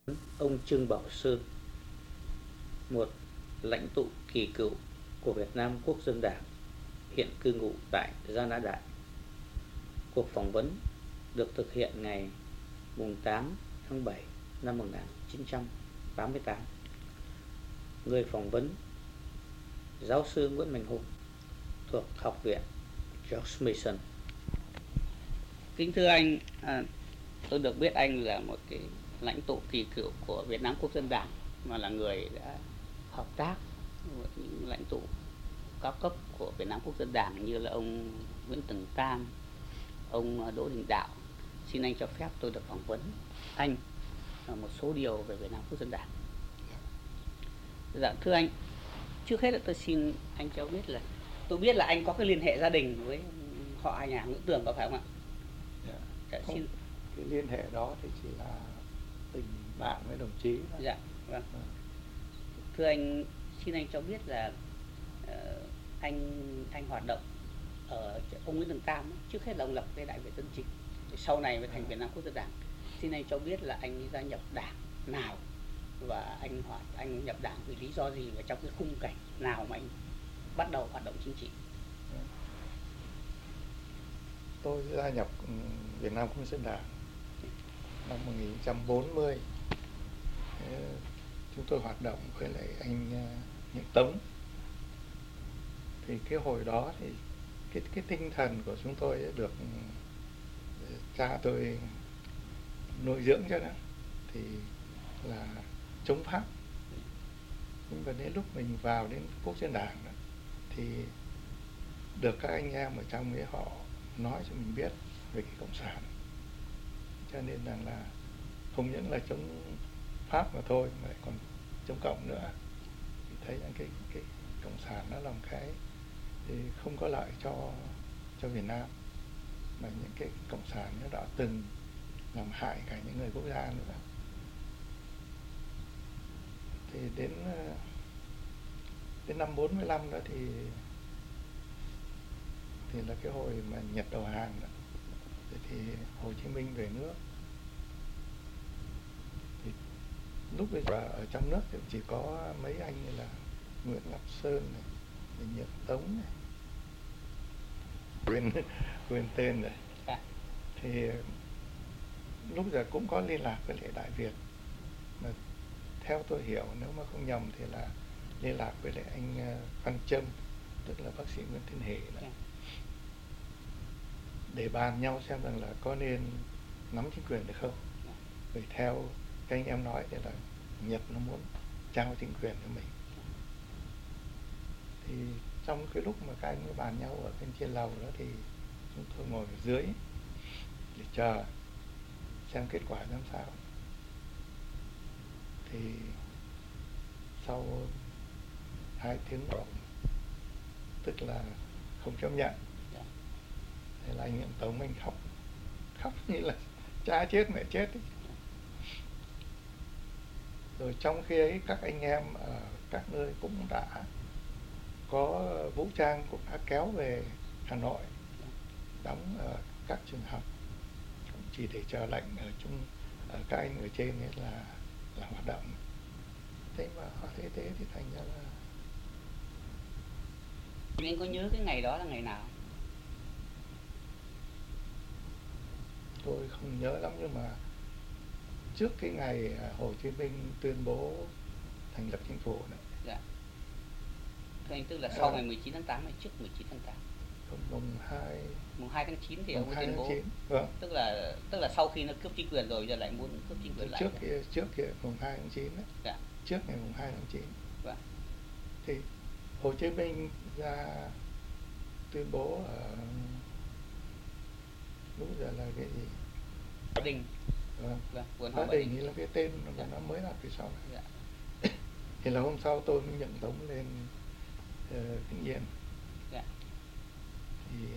Ông Trương Bảo Sơn, một lãnh tụ kỳ cựu của Việt Nam Quốc dân Đảng, hiện cư ngụ tại Gia Nã Đại. Cuộc phỏng vấn được thực hiện ngày 8 tháng 7 năm 1988. Người phỏng vấn: giáo sư Nguyễn Mạnh Hùng, thuộc Học viện George Mason. Kính thưa anh, tôi được biết anh là một cái lãnh tụ kỳ cựu của Việt Nam Quốc dân Đảng, mà là người đã hợp tác với những lãnh tụ cao cấp của Việt Nam Quốc dân Đảng như là ông Nguyễn Tấn Tam, ông Đỗ Đình Đạo. Xin anh cho phép tôi được phỏng vấn anh một số điều về Việt Nam Quốc dân Đảng. Dạ, thưa anh, trước hết là tôi xin anh cho biết là tôi biết là anh có cái liên hệ gia đình với họ nhà Nguyễn Tường, có phải không ạ? Dạ, xin. Cái liên hệ đó thì chỉ là tình bạn với đồng chí thôi. Dạ, vâng. Thưa anh, xin anh cho biết là anh hoạt động ở ông Nguyễn Tấn Tam, trước hết là ông lập cái Đại Việt Tân Chính, sau này mới thành Việt Nam Quốc dân Đảng. Xin anh cho biết là anh gia nhập đảng nào và anh nhập đảng vì lý do gì, và trong cái khung cảnh nào mà anh bắt đầu hoạt động chính trị? Tôi gia nhập Việt Nam Quốc dân Đảng năm 1940. Chúng tôi hoạt động với lại anh Nguyễn Tống. Thì cái hồi đó thì cái tinh thần của chúng tôi được cha tôi nuôi dưỡng cho đó thì là chống Pháp. Nhưng mà đến lúc mình vào đến Quốc dân Đảng đó, thì được các anh em ở trong ấy họ nói cho mình biết về cái cộng sản, cho nên rằng là không những là chống Pháp mà thôi mà còn chống cộng nữa. Thì thấy rằng cái cộng sản nó là một cái không có lợi cho Việt Nam, mà những cái cộng sản nó đã từng làm hại cả những người quốc gia nữa. Thì đến năm 45 đó thì là cái hồi mà Nhật đầu hàng đó. Thì Hồ Chí Minh về nước. Thì lúc bây giờ ở trong nước thì chỉ có mấy anh như là Nguyễn Ngọc Sơn này, Nguyễn Tống này, quên tên rồi. Thì lúc giờ cũng có liên lạc với lại Đại Việt, mà theo tôi hiểu nếu mà không nhầm thì là liên lạc với lại anh Văn Trâm, tức là bác sĩ Nguyễn Thiên Hệ đó, để bàn nhau xem rằng là có nên nắm chính quyền được không. Vì theo các anh em nói thì là Nhật nó muốn trao chính quyền cho mình. Thì trong cái lúc mà các anh bàn nhau ở bên trên lầu đó thì chúng tôi ngồi ở dưới để chờ xem kết quả làm sao. Thì sau 2 tiếng đồng, tức là không chấp nhận, thế là anh Nguyễn Tống anh khóc như là cha chết mẹ chết ấy. Rồi trong khi ấy các anh em ở các nơi cũng đã có vũ trang, cũng đã kéo về Hà Nội đóng ở các trường học, chỉ để chờ lệnh ở các anh ở trên ấy là hoạt động. Thế mà họ thế thì thành ra là. Anh có nhớ cái ngày đó là ngày nào? Tôi không nhớ lắm, nhưng mà trước cái ngày Hồ Chí Minh tuyên bố thành lập chính phủ này. Dạ. Thưa anh, tức là sau ngày 19 tháng 8 hay trước 19 tháng 8? Mùng 2 tháng 9 thì ông ấy tuyên bố. Vâng. Tức là sau khi nó cướp chính quyền rồi, giờ lại muốn cướp chính quyền lại. Trước kia mùng 2 tháng 9 đấy. Dạ. Trước ngày mùng 2 tháng 9. Vâng. Thì Hồ Chí Minh ra tuyên bố ở lúc giờ là cái gì? Hòa Đình. Vâng. Hòa Đình là cái tên mà nó mới là phía sau này. Dạ. Thì là hôm sau tôi mới nhận Tống lên Vĩnh Yên. Dạ. Thì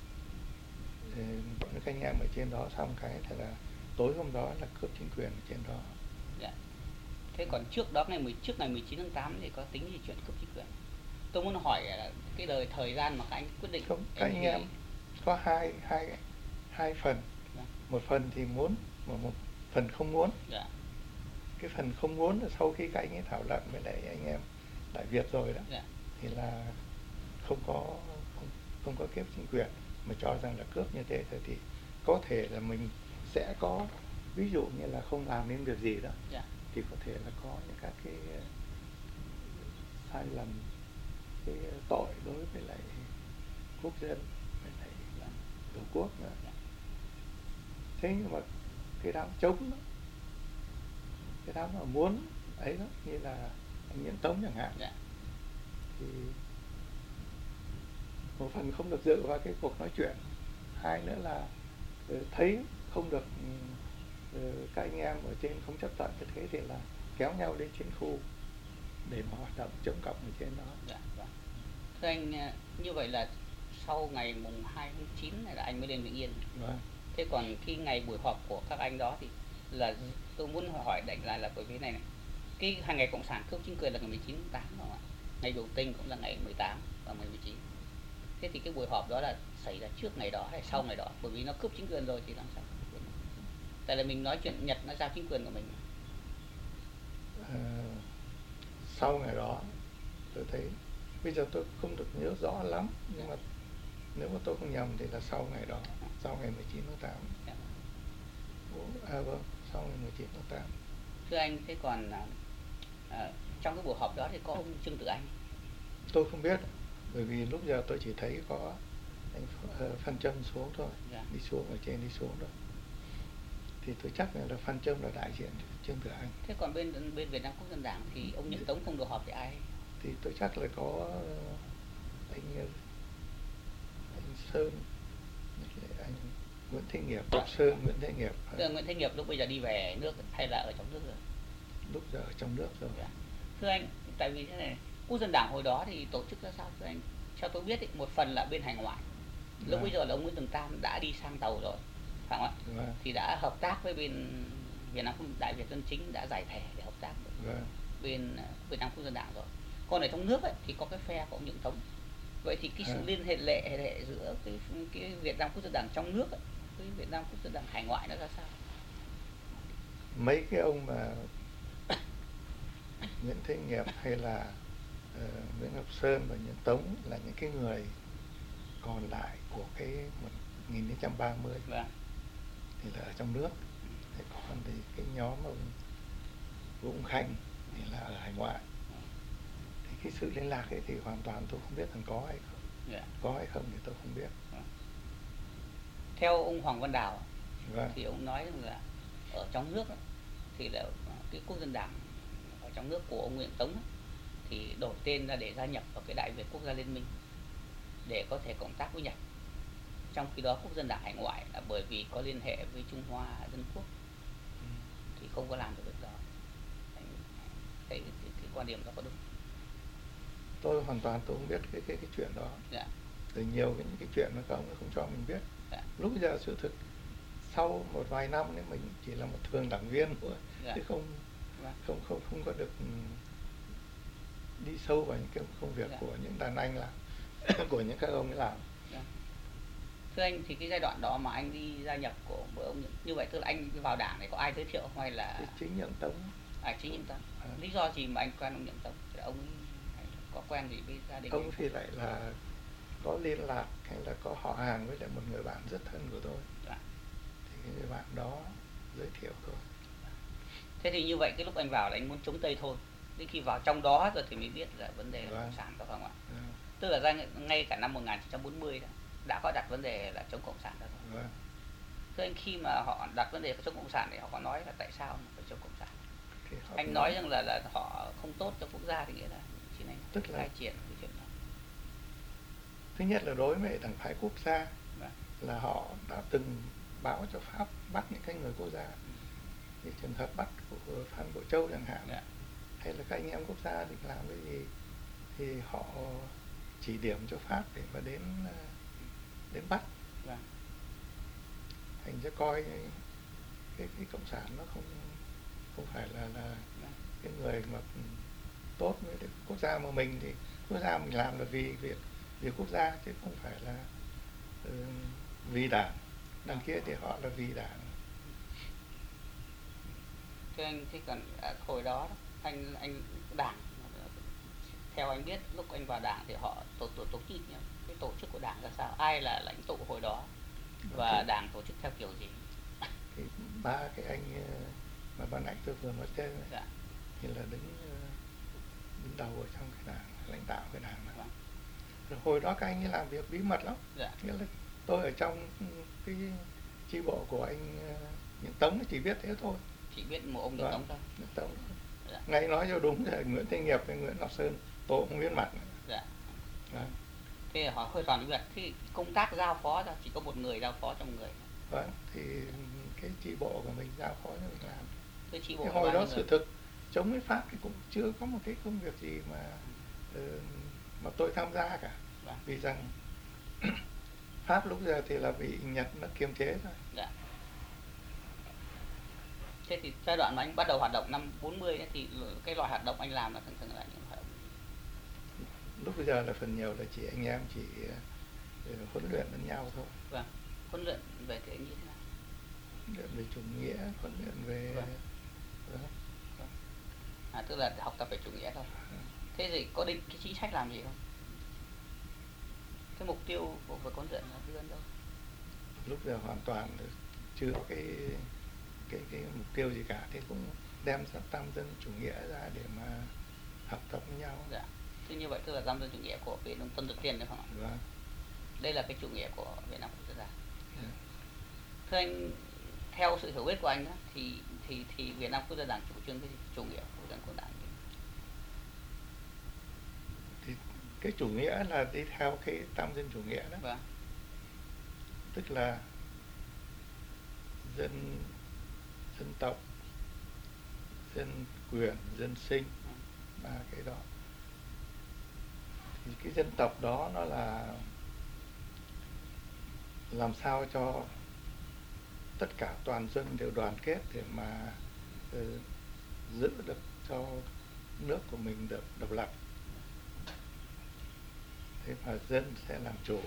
bọn các anh em ở trên đó xong cái thì là tối hôm đó là cướp chính quyền ở trên đó. Dạ. Thế còn trước đó trước ngày 19 tháng 8 thì có tính gì chuyện cướp chính quyền? Tôi muốn hỏi là cái thời gian mà các anh quyết định. Không, các anh em có hai phần. Dạ. Một phần thì muốn, mà một phần không muốn. Dạ. cái phần không muốn là sau khi các anh ấy thảo luận với lại anh em Đại Việt rồi đó, thì là không có kiếp chính quyền, mà cho rằng là cướp như thế thì có thể là mình sẽ có, ví dụ như là không làm nên việc gì đó, thì có thể là có những các cái sai lầm, cái tội đối với lại quốc dân, với lại tổ quốc nữa. Thế nhưng mà cái đám chống đó, cái đám mà muốn ấy đó, như là anh Nguyễn Tống chẳng hạn, thì một phần không được dự vào cái cuộc nói chuyện, hai nữa là thấy không được các anh em ở trên không chấp thuận, như thế thì là kéo nhau lên trên khu để mà hoạt động chống cộng ở trên đó. Thưa anh, như vậy là sau ngày mùng 2 tháng 9 này là anh mới lên Vĩnh Yên. Thế còn khi ngày buổi họp của các anh đó thì là tôi muốn hỏi đánh lại là bởi vì này, cái hàng ngày cộng sản cướp chính quyền là ngày 19 tháng 8 không ạ? Ngày biểu tình cũng là ngày 18 và ngày 19. Thế thì cái buổi họp đó là xảy ra trước ngày đó hay sau ngày đó? Bởi vì nó cướp chính quyền rồi thì làm sao? Tại là mình nói chuyện Nhật nó giao chính quyền của mình. Sau ngày đó tôi thấy, bây giờ tôi không được nhớ rõ lắm, nhưng mà nếu mà tôi không nhầm thì là sau ngày đó, sau ngày 19 tháng 8. Vâng, sau ngày 19 tháng 8. Thưa anh, thế còn trong cái buổi họp đó thì có ông Trương Tử Anh? Tôi không biết, bởi vì lúc giờ tôi chỉ thấy có anh Phan Trâm xuống thôi, đi xuống ở trên, đi xuống rồi. Thì tôi chắc là Phan Trâm là đại diện Trương Tử Anh. Thế còn bên Việt Nam Quốc dân Đảng thì ông Nguyễn Tống không được họp thì ai? Thì tôi chắc là có anh Sơn, anh Nguyễn Thế Nghiệp, Sơn Nguyễn Thế Nghiệp. Nguyễn Thế Nghiệp lúc bây giờ đi về nước hay là ở trong nước rồi? Lúc giờ ở trong nước rồi. Thưa anh, tại vì thế này, Quốc dân Đảng hồi đó thì tổ chức ra sao thưa anh? Theo tôi biết một phần là bên hải ngoại. Lúc bây giờ là ông Nguyễn Tường Tam đã đi sang tàu rồi, phải không ạ? Thì đã hợp tác với bên Việt Nam Đại Việt Dân Chính, đã giải thể để hợp tác với bên Việt Nam Quốc dân Đảng rồi. Còn ở trong nước ấy, thì có cái phe của ông Nguyễn Tống. Vậy thì cái sự liên hệ giữa cái Việt Nam Quốc dân Đảng trong nước ấy, với Việt Nam Quốc dân Đảng hải ngoại nó ra sao? Mấy cái ông mà Nguyễn Thế Nghiệp hay là Nguyễn Ngọc Sơn và Nguyễn Tống là những cái người còn lại của cái 1930, thì là ở trong nước. Thế còn thì cái nhóm ông Vũ Khanh thì là ở hải ngoại. Thì cái sự liên lạc ấy thì hoàn toàn tôi không biết rằng có hay không. Có hay không thì tôi không biết. Theo ông Hoàng Văn Đào thì ông nói rằng là ở trong nước ấy, thì là cái Quốc dân Đảng ở trong nước của ông Nguyễn Tống ấy, thì đổi tên ra để gia nhập vào cái Đại Việt Quốc gia Liên minh để có thể cộng tác với Nhật. Trong khi đó Quốc dân Đảng hải ngoại là bởi vì có liên hệ với Trung Hoa Dân Quốc thì không có làm được việc đó. Cái quan điểm đó có đúng? Tôi hoàn toàn tôi không biết cái chuyện đó. Từ nhiều những cái chuyện mà các ông không cho mình biết. Lúc giờ sự thực sau một vài năm nên mình chỉ là một thường đảng viên thôi, chứ không có được đi sâu vào những cái công việc của những đàn anh làm, của những các ông ấy làm. Thưa anh, thì cái giai đoạn đó mà anh đi gia nhập của ông như vậy, tức là anh vào đảng này có ai giới thiệu không hay là chính Nhậm Tống? Chính Nhậm Tống. Lý do gì mà anh quen ông Nhậm Tống? Thì ông có quen gì với gia đình? Ông thì lại là có liên lạc hay là có họ hàng với lại một người bạn rất thân của tôi. Thì cái người bạn đó giới thiệu tôi. Thế thì như vậy cái lúc anh vào là anh muốn chống Tây thôi. Đến khi vào trong đó rồi thì mới biết là vấn đề là cộng sản có không ạ? Tức là ngay cả năm 1940 đã có đặt vấn đề là chống cộng sản đó rồi. Thưa anh, khi mà họ đặt vấn đề chống cộng sản thì họ có nói là tại sao phải chống cộng sản? Anh nói rằng là họ không tốt cho quốc gia thì nghĩa là xin anh tức là khai triển cái chuyện đó. Thứ nhất là đối với đảng phái quốc gia là họ đã từng báo cho Pháp bắt những cái người quốc gia. Thì trường hợp bắt của Phan Bội Châu chẳng hạn, hay là các anh em quốc gia định làm cái gì thì họ chỉ điểm cho Pháp để mà đến bắt. Thành ra coi cái cộng sản nó không phải là cái người mà tốt với quốc gia, mà mình thì quốc gia mình làm là vì quốc gia chứ không phải là vì đảng. Đằng kia thì họ là vì đảng. Thế anh thế còn hồi đó anh đảng, theo anh biết lúc anh vào đảng thì họ tổ chức nhá, cái tổ chức của đảng ra sao, ai là lãnh tụ hồi đó và đảng tổ chức theo kiểu gì? Thì ba cái anh mà ban nãy tôi vừa nói tên ấy, Dạ. thì là đứng đầu ở trong cái đảng, lãnh đạo cái đảng này. Vâng. Rồi hồi đó các anh ấy làm việc bí mật lắm. Dạ. Nghĩa là tôi ở trong cái chi bộ của anh Nguyễn Tống chỉ biết thế thôi. Chỉ biết một ông Nguyễn Tống thôi. Nguyễn Tống. Dạ. Ngay nói cho đúng là Nguyễn Thanh Nghiệp với Nguyễn Ngọc Sơn tôi không biết mặt. Dạ. Đó. Thế họ hơi toàn việc, thì công tác giao phó ra chỉ có một người giao phó trong người. Vâng, thì cái chi bộ của mình giao phó cho mình làm. Cái chi bộ cái hồi đó sự thực chống cái Pháp thì cũng chưa có một cái công việc gì mà tôi tham gia cả. Vâng. Vì rằng Pháp lúc giờ thì là bị Nhật nó kiềm chế thôi. Dạ. Thế thì giai đoạn mà anh bắt đầu hoạt động năm 40 ấy, thì cái loại hoạt động anh làm là thường là những hoạt động? Lúc bây giờ là phần nhiều là chỉ anh em chỉ huấn luyện lẫn nhau thôi. Vâng. Huấn luyện về cái như thế nào? Huấn luyện về chủ nghĩa, huấn luyện về tức là học tập về chủ nghĩa thôi. Thế thì có định cái chính sách làm gì không? Cái mục tiêu của việc huấn luyện là đi đến đâu? Lúc giờ hoàn toàn chưa có cái mục tiêu gì cả, thì cũng đem tam dân chủ nghĩa ra để mà học tập với nhau. Dạ. Thế như vậy tức là tam dân chủ nghĩa của Việt Nam Tân Dược Tiên đấy không ạ? Vâng. Đây là cái chủ nghĩa của Việt Nam Quốc gia. Thưa anh, theo sự hiểu biết của anh đó, thì Việt Nam Quốc gia Đảng chủ trương cái gì? Chủ nghĩa của dân quốc đảng. Thì cái chủ nghĩa là đi theo cái tam dân chủ nghĩa đó. Vâng. Tức là dân tộc, dân quyền, dân sinh, ba cái đó. Thì cái dân tộc đó nó là làm sao cho tất cả toàn dân đều đoàn kết để mà giữ được cho nước của mình được độc lập. Thế mà dân sẽ làm chủ,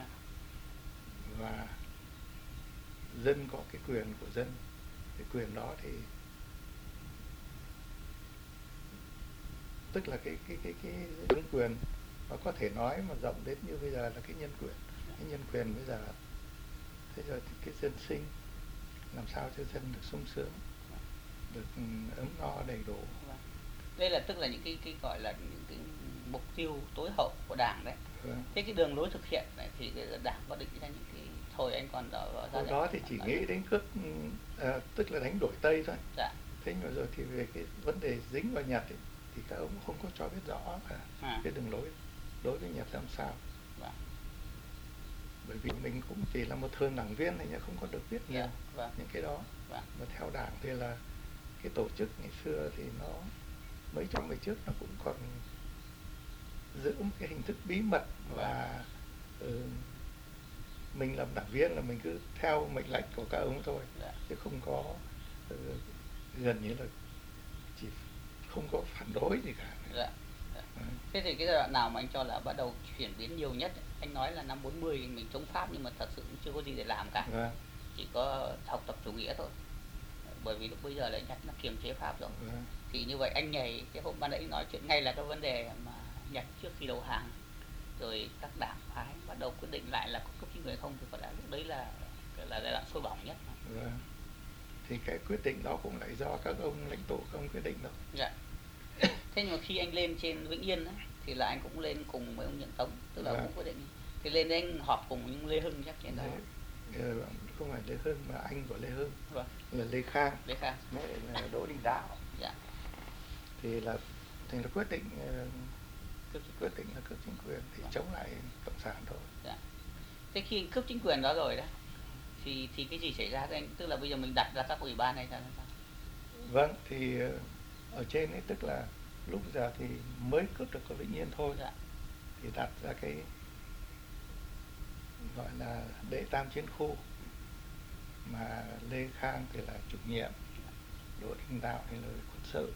và dân có cái quyền của dân. Cái quyền đó thì tức là cái nhân quyền, nó có thể nói mà rộng đến như bây giờ là cái nhân quyền. Cái nhân quyền bây giờ, thế rồi thì cái dân sinh, làm sao cho dân được sung sướng, được ấm no đầy đủ. Đây là tức là những cái gọi là những cái mục tiêu tối hậu của đảng đấy. Thế cái đường lối thực hiện này thì đảng có định ra những cái, thôi anh còn hồi đó thì chỉ nghĩ đến cướp, tức là đánh đổi Tây thôi. Dạ. Thế nhưng rồi thì về cái vấn đề dính vào Nhật ấy, thì các ông không có cho biết rõ cái đường lối đối với Nhật làm sao. Bởi vì mình cũng chỉ là một thường đảng viên này, không có được biết nhiều những cái đó. Mà theo đảng thì là cái tổ chức ngày xưa thì nó mấy trăm năm trước nó cũng còn giữ một cái hình thức bí mật, và mình làm đảng viên là mình cứ theo mệnh lệnh của các ông thôi, chứ không có gần như là chỉ không có phản đối gì cả. Thế thì cái giai đoạn nào mà anh cho là bắt đầu chuyển biến nhiều nhất? Anh nói là năm 40 mình chống Pháp, nhưng mà thật sự cũng chưa có gì để làm cả. Chỉ có học tập chủ nghĩa thôi. Bởi vì lúc bây giờ là Nhật nó kiềm chế Pháp rồi. Thì như vậy anh nhảy cái hôm ban nãy nói chuyện ngay là cái vấn đề mà Nhật trước khi đầu hàng, rồi các đảng phái bắt đầu quyết định lại là có cấp chính quyền không, thì có lẽ lúc đấy là giai đoạn sôi bỏng nhất. Thì cái quyết định đó cũng lại do các ông lãnh tụ không quyết định đâu. Dạ. Thế nhưng mà khi anh lên trên Vĩnh Yên ấy, thì là anh cũng lên cùng với ông Nhận Tống, tức là cũng quyết định. Thì lên đấy anh họp cùng những Lê Hưng chắc trên đó. Không phải Lê Hưng mà anh của Lê Hưng, là Lê Khang. Lê Khang. Là Đỗ Đình Đạo. Dạ. Thì là quyết định là cướp chính quyền thì chống lại cộng sản thôi. Dạ. Thế khi cướp chính quyền đó rồi đó, thì cái gì xảy ra với anh? Tức là bây giờ mình đặt ra các ủy ban này ra sao? Vâng, thì ở trên ấy, tức là lúc giờ thì mới cướp được có Vĩnh Yên thôi. Thì đặt ra cái gọi là đệ tam chiến khu, mà Lê Khang thì là chủ nhiệm, Đỗ Đình Đạo thì là quân sự.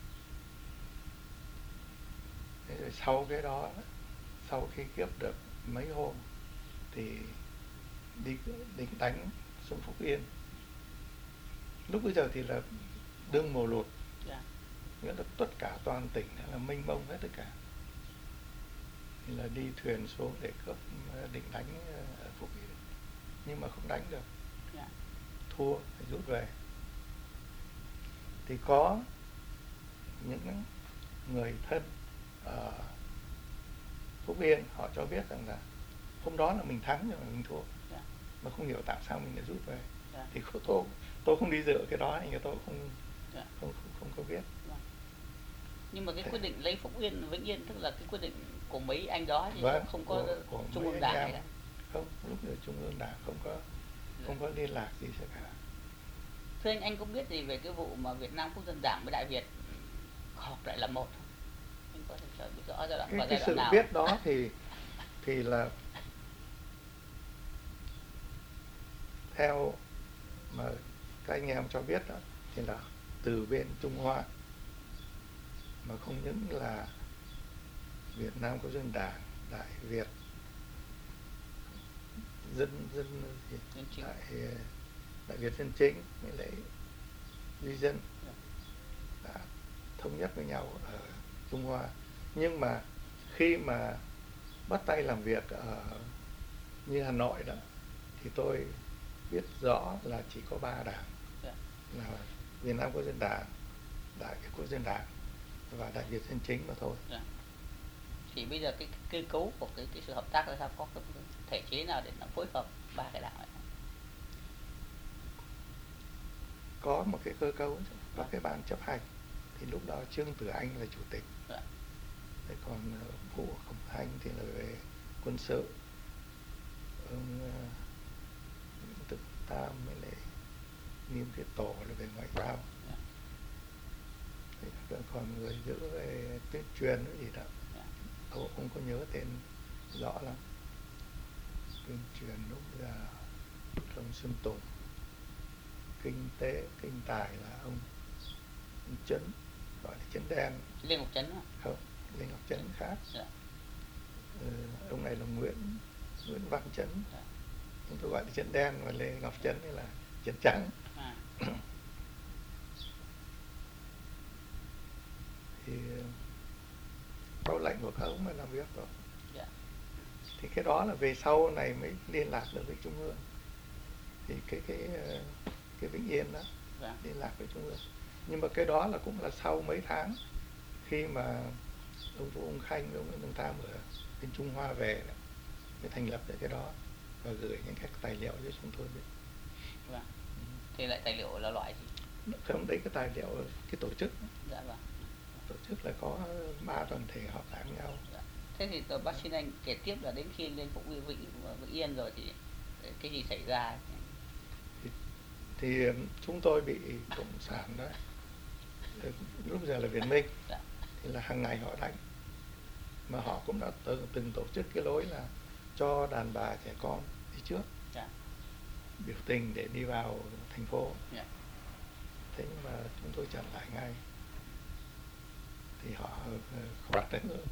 Thế rồi sau cái đó, sau khi cướp được mấy hôm thì đi định đánh xuống Phúc Yên. Lúc bây giờ thì là đương mùa lụt, Dạ. nghĩa là tất cả toàn tỉnh là mênh mông hết tất cả, thì là đi thuyền xuống để cướp, định đánh ở Phúc Yên, nhưng mà không đánh được. Dạ. Thua phải rút về. Thì có những người thân ở Phúc Yên họ cho biết rằng là hôm đó là mình thắng nhưng mà mình thua. Dạ. Mà không hiểu tại sao mình lại rút về. Dạ. Thì tôi không đi dự cái đó, nhưng tôi không, Dạ. không có biết. Vâng. Nhưng mà cái quyết định lấy Phúc Yên, Vĩnh Yên tức là cái quyết định của mấy anh đó chứ Vâng, không có của Trung mấy ương anh Đảng em. hay là Không, lúc đó Trung ương Đảng không có liên lạc gì cả. Thưa anh có biết gì về cái vụ mà Việt Nam Quốc dân Đảng với Đại Việt họp lại là một không? Anh có thể cho biết rõ giai đoạn và giai Cái đoạn sự nào? biết đó thì là theo mà các anh em cho biết đó, thì là từ bên Trung Hoa, mà không những là Việt Nam Quốc dân Đảng, Đại Việt dân Đại Việt Dân Chính với lại Duy Dân đã thống nhất với nhau ở Trung Hoa. Nhưng mà khi mà bắt tay làm việc ở như Hà Nội đó, thì tôi biết rõ là chỉ có 3 đảng, là Việt Nam Quốc dân Đảng, Đại Việt Quốc dân Đảng và Đại Việt Dân Chính mà thôi. Thì bây giờ cái cơ cấu của cái sự hợp tác là sao, có cái thể chế nào để nó phối hợp 3 cái đảng này? Có một cái cơ cấu, có cái ban chấp hành, thì lúc đó Trương Tử Anh là chủ tịch. Thế còn Vũ Khổng Thanh thì là về quân sự, ông Nguyễn Tự Tam với lại Nghiêm Thiết Tổ là về ngoại giao. Thì còn người giữ về tuyên truyền cái gì đó, tôi không có nhớ tên rõ lắm. Tuyên truyền lúc là ông Xuân Tùng, kinh tế kinh tài là ông Chấn, gọi là Chấn Đen. Lê Ngọc Chấn không? Lê Ngọc Chấn khác. Ông này là Nguyễn Văn Chấn. Chúng tôi gọi là Chấn Đen, và Lê Ngọc Chấn là Chấn Trắng. Thì có lệnh của các ông mà làm việc rồi. Thì cái đó là về sau này mới liên lạc được với Trung ương. Thì cái Vĩnh Yên đó liên lạc với Trung ương. Nhưng mà cái đó là cũng là sau mấy tháng khi mà ông Vũ Ông Khanh, ông Nguyễn Văn Tam ở bên Trung Hoa về đó, mới thành lập được cái đó và gửi những các tài liệu cho chúng tôi biết. Thì lại tài liệu là loại gì? Không, đấy cái tài liệu cái tổ chức. Dạ vâng. Tổ chức là có 3 đoàn thể hợp tác với nhau. Thế thì bác xin anh kể tiếp là đến khi lên Vĩnh Yên rồi thì cái gì xảy ra? Thì chúng tôi bị cộng sản đó, lúc giờ là Việt Minh, thì là hàng ngày họ đánh, mà họ cũng đã từng tổ chức cái lối là cho đàn bà trẻ con đi trước, biểu tình để đi vào thành phố. Thế nhưng mà chúng tôi chặn lại ngay, thì họ không đặt đến nữa.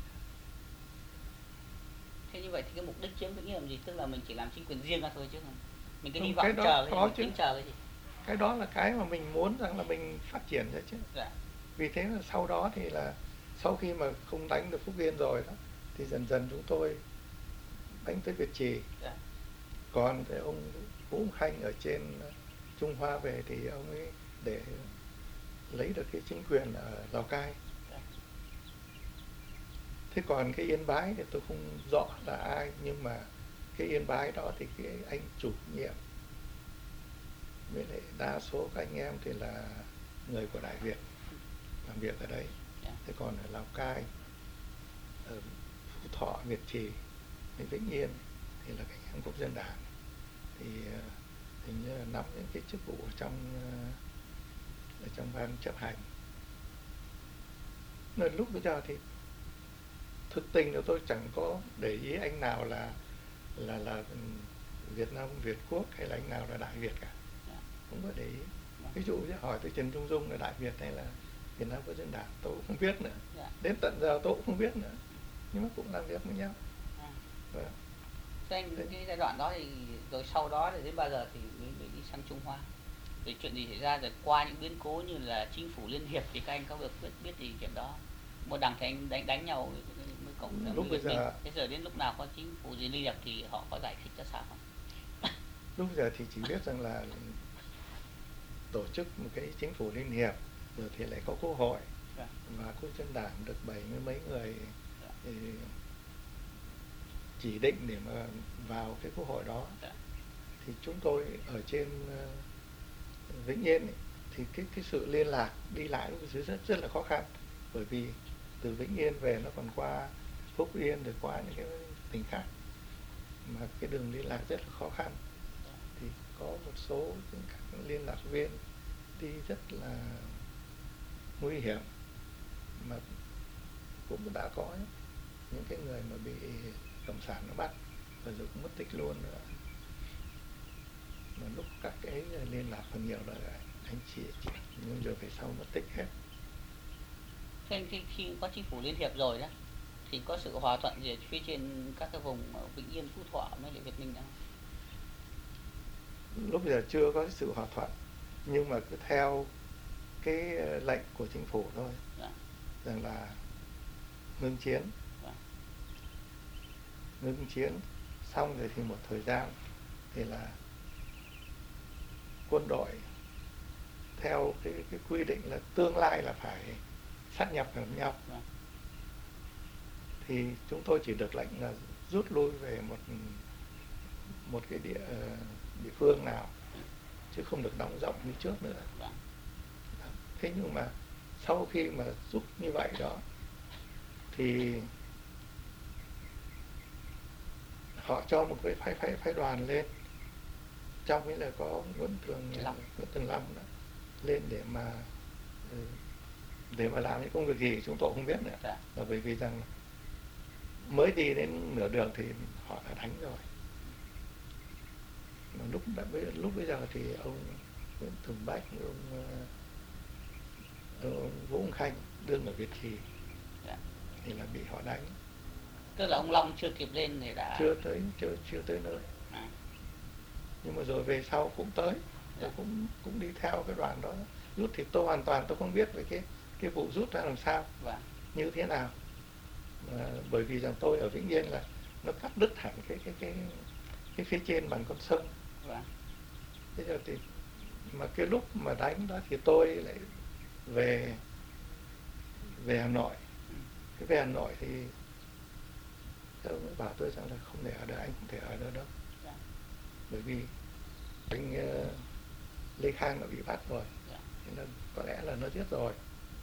Thế như vậy thì cái mục đích chiếm Vĩnh Yên làm gì? Tức là mình chỉ làm chính quyền riêng ra thôi chứ không? Mình cứ không, hy vọng chờ cái gì? Cái đó là cái mà mình muốn rằng là mình phát triển ra chứ. Vì thế là sau đó thì là sau khi mà không đánh được Phúc Yên rồi đó, thì dần dần chúng tôi đánh tới Việt Trì. Còn cái ông Vũ Khanh ở trên Trung Hoa về thì ông ấy để lấy được cái chính quyền ở Lào Cai. Thế còn cái Yên Bái thì tôi không rõ là ai, nhưng mà cái Yên Bái đó thì cái anh chủ nhiệm với lại đa số các anh em thì là người của Đại Việt làm việc ở đấy. Thế còn ở Lào Cai, ở Phú Thọ, Việt Trì, với Vĩnh Yên thì là các anh em Quốc dân Đảng, thì hình như là nắm những cái chức vụ ở trong ban chấp hành. Nên lúc bây giờ thì thực tình là tôi chẳng có để ý anh nào là Việt Nam Việt Quốc hay là anh nào là Đại Việt cả, không có để ý. Ví dụ như hỏi tôi Trần Trung Dung là Đại Việt hay là Việt Nam Quốc dân Đảng, tôi cũng không biết nữa. Đến tận giờ tôi cũng không biết nữa, nhưng mà cũng làm việc với nhau. Thế anh cái giai đoạn đó thì rồi sau đó thì đến bao giờ thì mới đi sang Trung Hoa? Rồi chuyện gì xảy ra, rồi qua những biến cố như là chính phủ liên hiệp thì các anh có được biết gì chuyện đó? Một đảng thì anh đánh nhau với cộng Lúc bây Việt Minh. giờ Thế giờ đến lúc nào có chính phủ gì liên hiệp thì họ có giải thích ra sao không? lúc bây giờ thì chỉ biết rằng là tổ chức một cái chính phủ liên hiệp, rồi thì lại có quốc hội, Dạ. và quốc dân đảng được 70 mấy người Dạ. thì chỉ định để mà vào cái quốc hội đó. Dạ. Thì chúng tôi ở trên Vĩnh Yên ấy, thì cái sự liên lạc đi lại lúc rất là khó khăn, bởi vì từ Vĩnh Yên về nó còn qua Phúc Yên, rồi qua những cái tỉnh khác, mà cái đường liên lạc rất là khó khăn. Thì có một số những các liên lạc viên đi rất là nguy hiểm, mà cũng đã có những cái người mà bị cộng sản nó bắt và rồi cũng mất tích luôn nữa. Mà lúc các cái liên lạc phần nhiều là anh chị nhưng rồi về sau mất tích hết. Thế khi có chính phủ liên hiệp rồi đó thì có sự hòa thuận gì phía trên các cái vùng Vĩnh Yên, Phú Thọ với lại Việt Minh nữa? Lúc bây giờ chưa có sự hòa thuận, nhưng mà cứ theo cái lệnh của chính phủ thôi. Dạ. Rằng là ngưng chiến. Dạ. Ngưng chiến xong rồi thì một thời gian thì là quân đội theo cái quy định là tương lai là phải sát nhập với nhau. Dạ. Thì chúng tôi chỉ được lệnh là rút lui về một cái địa phương nào, chứ không được đóng rộng như trước nữa. Dạ. Thế nhưng mà sau khi mà rút như vậy đó thì họ cho một cái phái đoàn lên, trong ấy là có Nguyễn Tường Lâm đó, lên để mà làm những công việc gì chúng tôi không biết nữa. Dạ. Là bởi vì rằng mới đi đến nửa đường thì họ đã đánh rồi. Mà lúc bây giờ thì ông Nguyễn Thường Bách, ông Vũ Khanh đương ở Việt Trì. Dạ. Thì là bị họ đánh. Tức là ông Long chưa kịp lên thì đã chưa tới nơi. À. Nhưng mà rồi về sau cũng tới. Tôi cũng đi theo cái đoàn đó rút, thì tôi hoàn toàn tôi không biết về cái vụ rút ra làm sao. Vâng. Như thế nào. Bởi vì rằng tôi ở Vĩnh Yên là nó cắt đứt hẳn cái phía trên bằng con sông. Vâng. Thế giờ thì mà cái lúc mà đánh đó thì tôi lại về Hà Nội. Cái về Hà Nội thì ông mới bảo tôi rằng là không thể ở đây, anh không thể ở đây đâu. Dạ. Bởi vì anh Lê Khang đã bị bắt rồi. Dạ. Thế là có lẽ là nó giết rồi.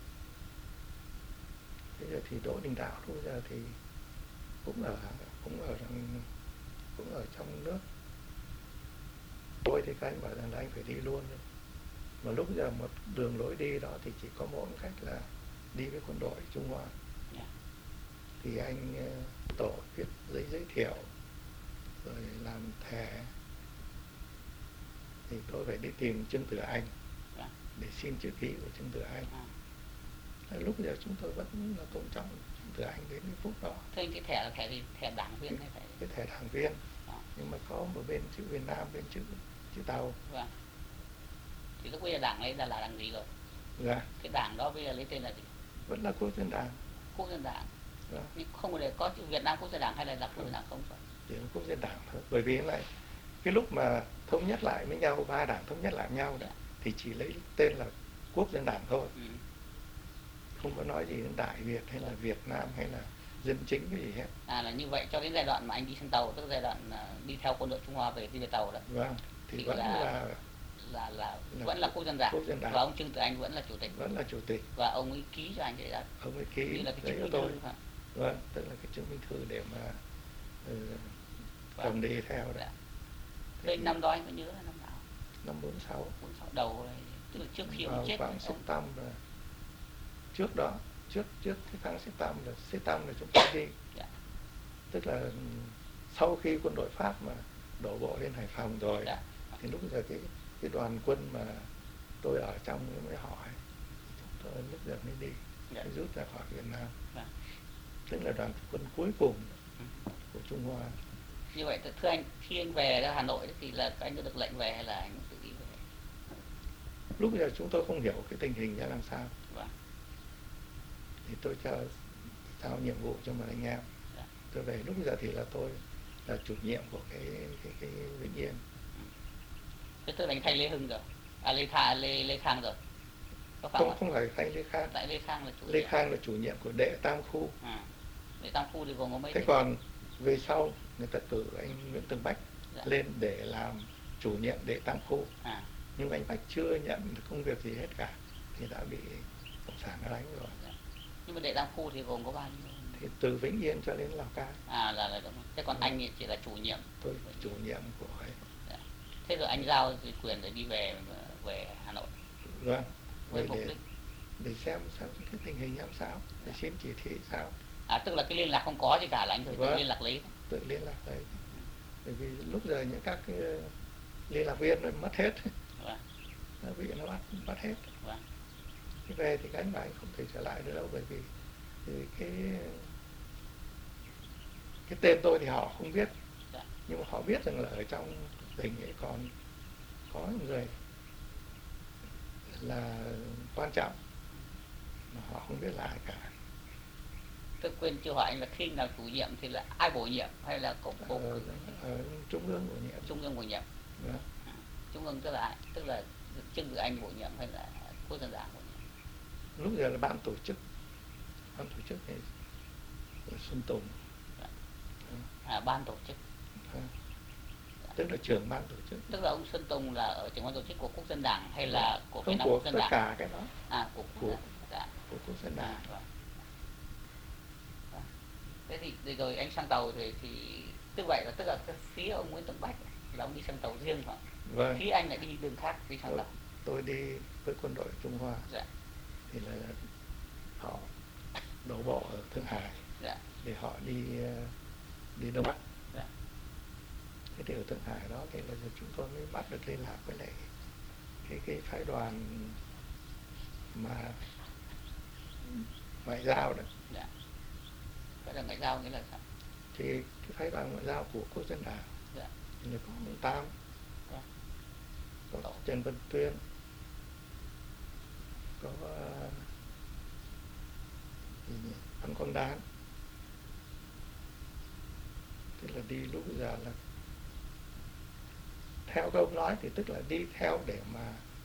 Thế giờ thì Đỗ Đình Đạo lúc bây giờ thì cũng ở trong nước. Tôi thì các anh bảo rằng là anh phải đi luôn. Mà lúc giờ một đường lối đi đó thì chỉ có một cách là đi với quân đội Trung Hoa. Yeah. Thì anh tổ viết giấy giới thiệu rồi làm thẻ, thì tôi phải đi tìm Trương Tử Anh. Yeah. Để xin chữ ký của Trương Tử Anh. Yeah. Lúc giờ chúng tôi vẫn là tôn trọng Trương Tử Anh đến cái phút đó. Thế cái thẻ là thẻ gì? Thẻ đảng viên hay thẻ? Cái thẻ đảng viên. Yeah. Nhưng mà có một bên chữ Việt Nam, bên chữ Tàu. Vâng. Thì lúc bây giờ đảng ấy là đảng gì rồi? Dạ. Cái đảng đó bây giờ lấy tên là gì? Vẫn là Quốc dân đảng. Quốc dân đảng. Dạ. Nhưng không để có chữ Việt Nam Quốc dân đảng hay là Quốc dân đảng không? Chỉ là Quốc dân đảng thôi. Bởi vì này, cái lúc mà thống nhất lại với nhau, ba đảng thống nhất lại với nhau, dạ, thì chỉ lấy tên là Quốc dân đảng thôi. Ừ. Không có nói gì đến Đại Việt hay là Việt Nam hay là dân chính cái gì hết. À, là như vậy cho đến giai đoạn mà anh đi sang tàu, tức là giai đoạn đi theo quân đội Trung Hoa về đi về tàu đó. Vâng. Thì vẫn vẫn là Quốc dân đảng. Quốc dân đảng. Và ông Trương Tử Anh vẫn là chủ tịch. Vẫn là chủ tịch. Và ông ấy ký cho anh cái đó. Ông ấy ký là cái chứng minh thư. Vâng, tức là cái chứng minh thư để mà cầm đi theo đó. Thế năm đó anh có nhớ là năm nào? Năm 46. 46 đầu này, tức là trước khi ông chết. Khoảng Xếp Tâm là trước đó, trước cái tháng Xếp Tâm là chúng tôi đi. Dạ. Tức là sau khi quân đội Pháp mà đổ bộ lên Hải Phòng rồi. Dạ. Thì lúc giờ cái đoàn quân mà tôi ở trong mới hỏi, chúng tôi lúc giờ mới đi. Dạ. Mới rút ra khỏi Việt Nam. Dạ. Tức là đoàn quân cuối cùng của Trung Hoa. Như vậy thưa anh, khi anh về ra Hà Nội thì là anh có được lệnh về hay là anh tự đi về? lúc giờ chúng tôi không hiểu cái tình hình ra làm sao. Vâng. Thì tôi giao nhiệm vụ cho một anh em. Dạ. Tôi về lúc giờ thì là tôi là chủ nhiệm của cái Vĩnh Yên. Thế tức là anh thay Lê Hưng rồi, Lê Khang rồi. Không phải thay Lê Khang. Tại Lê Khang là chủ Lê Khang là chủ nhiệm của đệ tam khu. Đệ tam khu thì gồm có mấy? Thế còn về sau người ta cử anh Nguyễn Tường Bách lên để làm chủ nhiệm đệ tam khu. Nhưng anh Bách chưa nhận được công việc gì hết cả thì đã bị cộng sản nó đánh rồi. Nhưng mà đệ tam khu thì gồm có bao nhiêu? Thì từ Vĩnh Yên cho đến Lào Cai. Là đúng. Thế còn anh chỉ là chủ nhiệm? Tôi chủ nhiệm của ấy. Thế rồi anh giao quyền để đi về Hà Nội. Vâng. Với mục đích để xem cái tình hình làm sao, để xin chỉ thị sao. Tức là cái liên lạc không có gì cả là anh tự liên lạc lấy. Tự liên lạc lấy. Bởi vì lúc giờ những các cái liên lạc viên nó mất hết. Nó bị nó bắt hết. Khi về thì các anh không thể trở lại nữa đâu, bởi vì cái tên tôi thì họ không biết. Nhưng mà họ biết rằng là ở trong tỉnh ấy còn có người là quan trọng mà họ không biết là ai cả. Tôi quên chưa hỏi anh là khi nào chủ nhiệm thì là ai bổ nhiệm hay là cục ở trung ương bổ nhiệm. Trung ương bổ nhiệm. Trung ương tức là ai? Tức là Trương Dự Anh bổ nhiệm hay là Quốc dân đảng bổ nhiệm? Lúc giờ là ban tổ chức thì Xuân Tùng. Ban tổ chức. Tức là trưởng ban tổ chức. Tức là ông Xuân Tùng là ở trưởng ban tổ chức của Quốc dân đảng hay là của Việt Nam Quốc Quốc dân tất đảng? cả cái đó. Của Quốc dân đảng. Thế thì rồi anh sang tàu thì tức là cái phía ông Nguyễn Tường Bách là ông đi sang tàu riêng phải không? Vâng. Phía anh lại đi đường khác đi sang tàu. Tôi đi với quân đội Trung Hoa. Thì là họ đổ bộ ở Thượng Hải. Để họ đi Đông Bắc. Thế thì ở Thượng Hải đó thì là chúng tôi mới bắt được liên lạc với lại cái phái đoàn mà ngoại giao đó. Phái đoàn ngoại giao nghĩa là sao? Thì cái phái đoàn ngoại giao của Quốc dân đảng. Thì có ông Tam, có Trần Văn Tuyên, có Phan Quang Đán. Tức là đi lúc bây giờ là theo các ông nói thì tức là đi theo để mà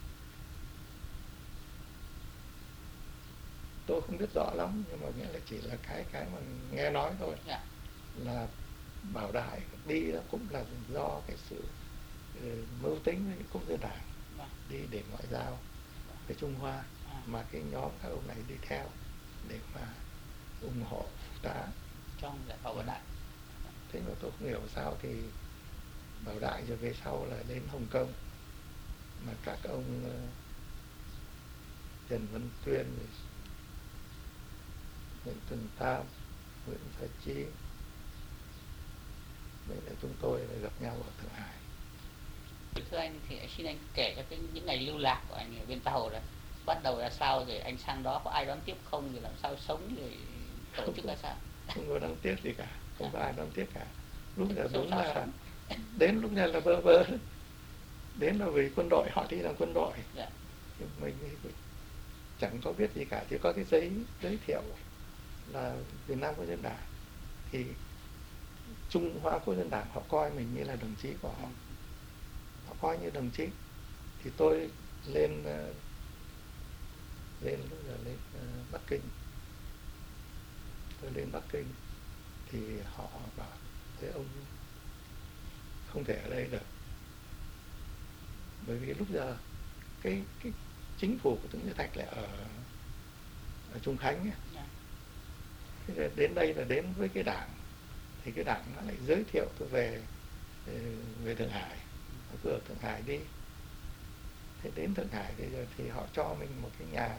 tôi không biết rõ lắm, nhưng mà nghĩa là chỉ là cái mà nghe nói thôi. Là Bảo Đại đi đó cũng là do cái sự mưu tính với Quốc dân đảng đi để ngoại giao với Trung Hoa, mà cái nhóm các ông này đi theo để mà ủng hộ phụ tá trong giải phóng Bảo Đại. Thế mà tôi không hiểu sao thì Bảo Đại rồi về sau là đến Hồng Kông, mà các ông Trần Văn Tuyên, Nguyễn Tường Tam, Nguyễn Phật Chi với lại chúng tôi lại gặp nhau ở Thượng Hải. Thưa anh thì xin anh kể cho những ngày lưu lạc của anh ở bên tàu là bắt đầu ra sao, rồi anh sang đó có ai đón tiếp không, rồi làm sao sống, rồi tổ chức ra sao? Không có đón tiếp gì cả, không có ai đón tiếp cả. Lúc giờ đúng là đến lúc này là bơ vơ, đến là vì quân đội, họ đi làm quân đội. Nhưng mình chẳng có biết gì cả, chỉ có cái giấy giới thiệu là Việt Nam Quốc dân đảng, thì Trung Hoa Quốc dân đảng họ coi mình như là đồng chí của họ, họ coi như đồng chí. Thì tôi lên Bắc Kinh, tôi lên Bắc Kinh thì họ bảo thế ông không thể ở đây được, bởi vì lúc giờ cái chính phủ của Tướng Như Thạch lại ở Trung Khánh ấy. Thế đến đây là đến với cái đảng, thì cái đảng nó lại giới thiệu tôi về Thượng Hải, tôi ở Thượng Hải đi. Thế đến Thượng Hải bây giờ thì họ cho mình một cái nhà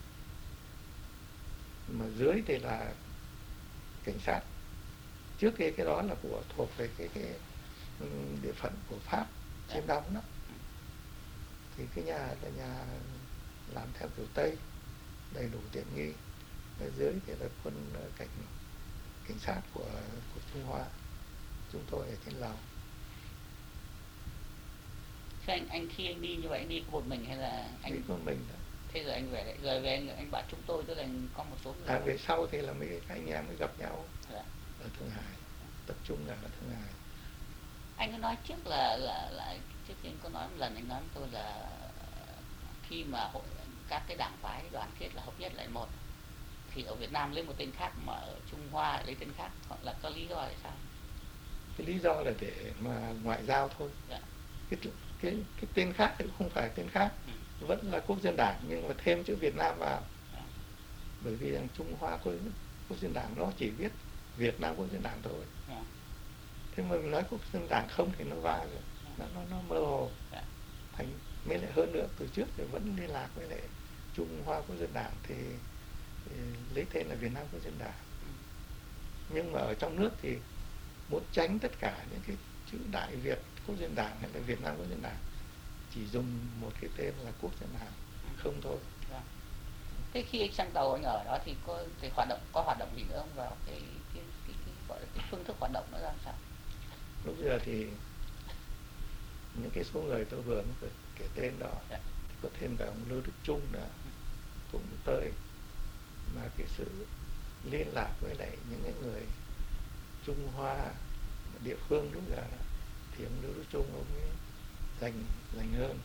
mà dưới thì là cảnh sát, trước cái đó là thuộc về cái địa phận của Pháp chiếm đóng đó. Thì cái nhà là nhà làm theo kiểu Tây, đầy đủ tiện nghi. Ở dưới thì là quân cảnh sát của Trung Hoa, chúng tôi ở trên lầu. Thế anh khi anh đi như vậy anh đi một mình hay là anh đi một mình thôi. Thế rồi anh về lại rồi về anh bảo chúng tôi, tức là có một số người. Về sau thì là mấy anh em mới gặp nhau Dạ. ở Thượng Hải, tập trung là ở Thượng Hải. Anh có nói trước là trước tiên có nói một lần, anh nói với tôi là khi mà các cái đảng phái đoàn kết là hợp nhất lại một, thì ở Việt Nam lấy một tên khác mà ở Trung Hoa lấy tên khác, hoặc là có lý do là sao? Cái lý do là để mà ngoại giao thôi. Dạ. Cái tên khác thì cũng không phải tên khác, vẫn là Quốc dân đảng nhưng mà thêm chữ Việt Nam vào. Bởi vì rằng Trung Hoa Quốc dân đảng nó chỉ viết Việt Nam Quốc dân đảng thôi. Thế mà mình nói Quốc dân đảng không thì nó vào rồi, nó mơ hồ. Thành mới lại hơn nữa, từ trước thì vẫn liên lạc với lại Trung Hoa Quốc dân đảng thì lấy tên là Việt Nam Quốc dân đảng. Nhưng mà ở trong nước thì muốn tránh tất cả những cái chữ Đại Việt Quốc dân đảng hay là Việt Nam Quốc dân đảng, chỉ dùng một cái tên là Quốc dân đảng không thôi. Thế khi anh sang tàu anh ở đó thì có hoạt động gì nữa không, vào cái gọi là cái phương thức hoạt động nó ra sao? Lúc giờ thì những cái số người tôi vừa mới kể tên đó, thì có thêm cả ông Lưu Đức Chung nữa cũng tới, mà cái sự liên lạc với lại những cái người Trung Hoa địa phương lúc giờ thì ông Lưu Đức Chung ông ấy dành hơn.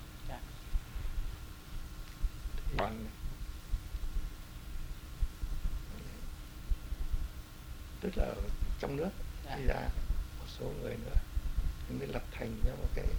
Còn tức là ở trong nước thì ra một số người nữa mới lập thành ra một cái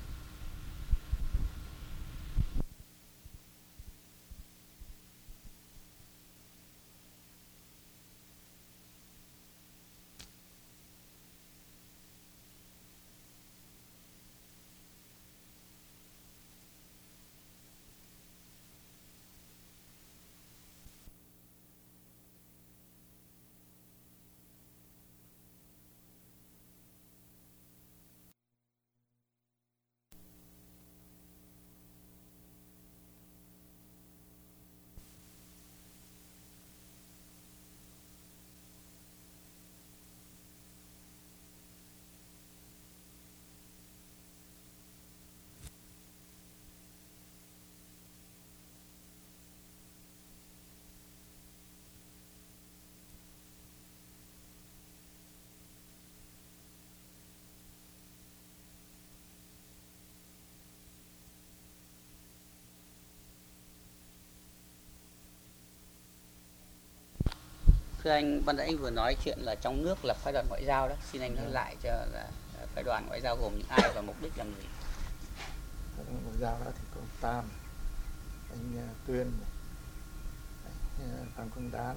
Thưa anh, ban nãy anh vừa nói chuyện là trong nước là phái đoàn ngoại giao đó, xin anh nói lại cho là phái đoàn ngoại giao gồm những ai và mục đích làm gì? Phái đoàn ngoại giao đó thì có Tam, anh Tuyên, anh Phạm Công Đán,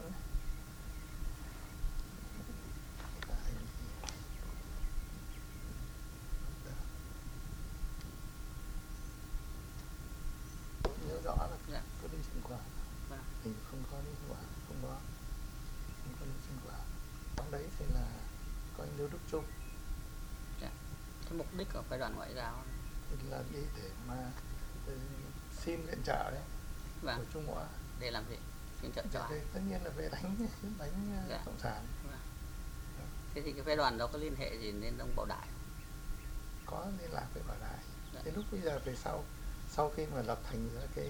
nhớ rõ là có đi sinh hoạt, thì không có đi sinh hoạt, không có đi sinh hoạt. Trong đấy thì là có anh Lưu Đức Chung. Cái mục đích của phái đoàn ngoại giao thì là đi để mà xin viện trợ đấy, của Trung Hoa. Để làm gì? Viện trợ cho ai? Tất nhiên là về đánh cộng sản. Thế thì cái phái đoàn đó có liên hệ gì đến ông Bảo Đại? Có liên lạc với Bảo Đại. Thế lúc bây giờ về sau khi mà lập thành ra cái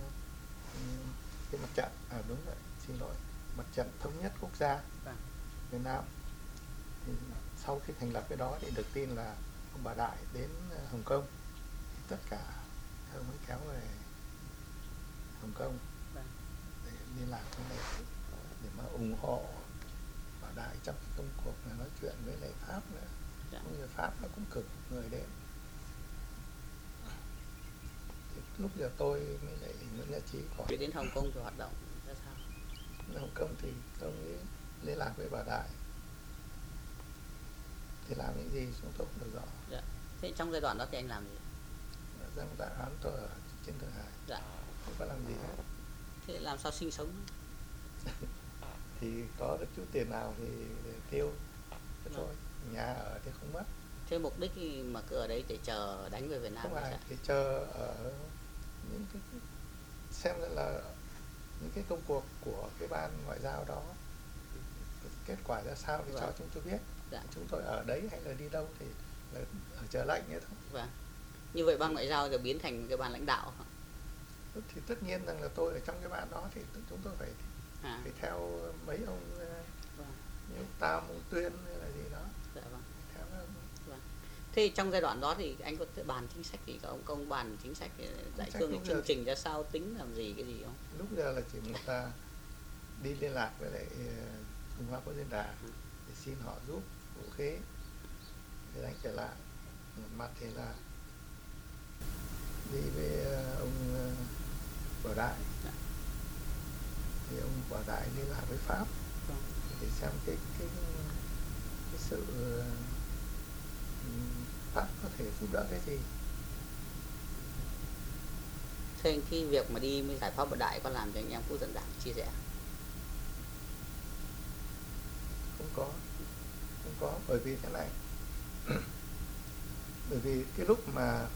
mặt trận, đúng rồi, xin lỗi, mặt trận thống nhất quốc gia Việt Nam, thì sau khi thành lập cái đó thì được tin là ông Bảo Đại đến Hồng Kông, tất cả các ông ấy kéo về Hồng Kông để liên lạc với lại, để mà ủng hộ Bảo Đại trong cái công cuộc là nói chuyện với lại Pháp nữa. Người Pháp nó cũng cử người đến. Thì lúc giờ tôi mới lại Nguyễn Nhã Chí có đến Hồng Kông thì hoạt động ra sao? Đến Hồng Kông thì ông ấy liên lạc với Bảo Đại thì làm những gì chúng tôi không được rõ. Thế trong giai đoạn đó thì anh làm gì? Giai đoạn đó tôi ở trên Thượng Hải, không có làm gì hết. Thế làm sao sinh sống? Thì có được chút tiền nào thì để tiêu thế thôi, nhà ở thì không mất. Thế mục đích mà cứ ở đấy để chờ đánh về Việt Nam? Không phải, thì chờ ở những cái xem là những cái công cuộc của cái ban ngoại giao đó kết quả ra sao thì cho chúng tôi biết. Chúng tôi ở đấy hay là đi đâu thì là ở chờ lệnh ấy thôi. Như vậy ban ngoại giaoจะbiến thành cái ban lãnh đạo hả? Thì tất nhiên rằng là tôi ở trong cái ban đó thì chúng tôi phải theo mấy ông như Tam, ông Tuyên hay là gì đó. Dạ vâng. Theo đó. Vâng. Thế trong giai đoạn đó thì anh có bàn chính sách gì, các ông bàn chính sách đại cương chương trình ra sao, tính làm gì cái gì không? Lúc giờ là chỉ một là đi liên lạc với lại Trung Hoa Quốc Dân Đảng để xin họ giúp vũ khí để đánh trở lại. Một mặt thì là đi với ông Bảo Đại, thì ông Bảo Đại liên lạc với Pháp để xem cái sự Pháp có thể giúp đỡ cái gì. Thế cái việc mà đi với giải pháp Bảo Đại có làm cho anh em Quốc dân đảng chia rẽ? Không có, bởi vì thế này. Bởi vì cái lúc mà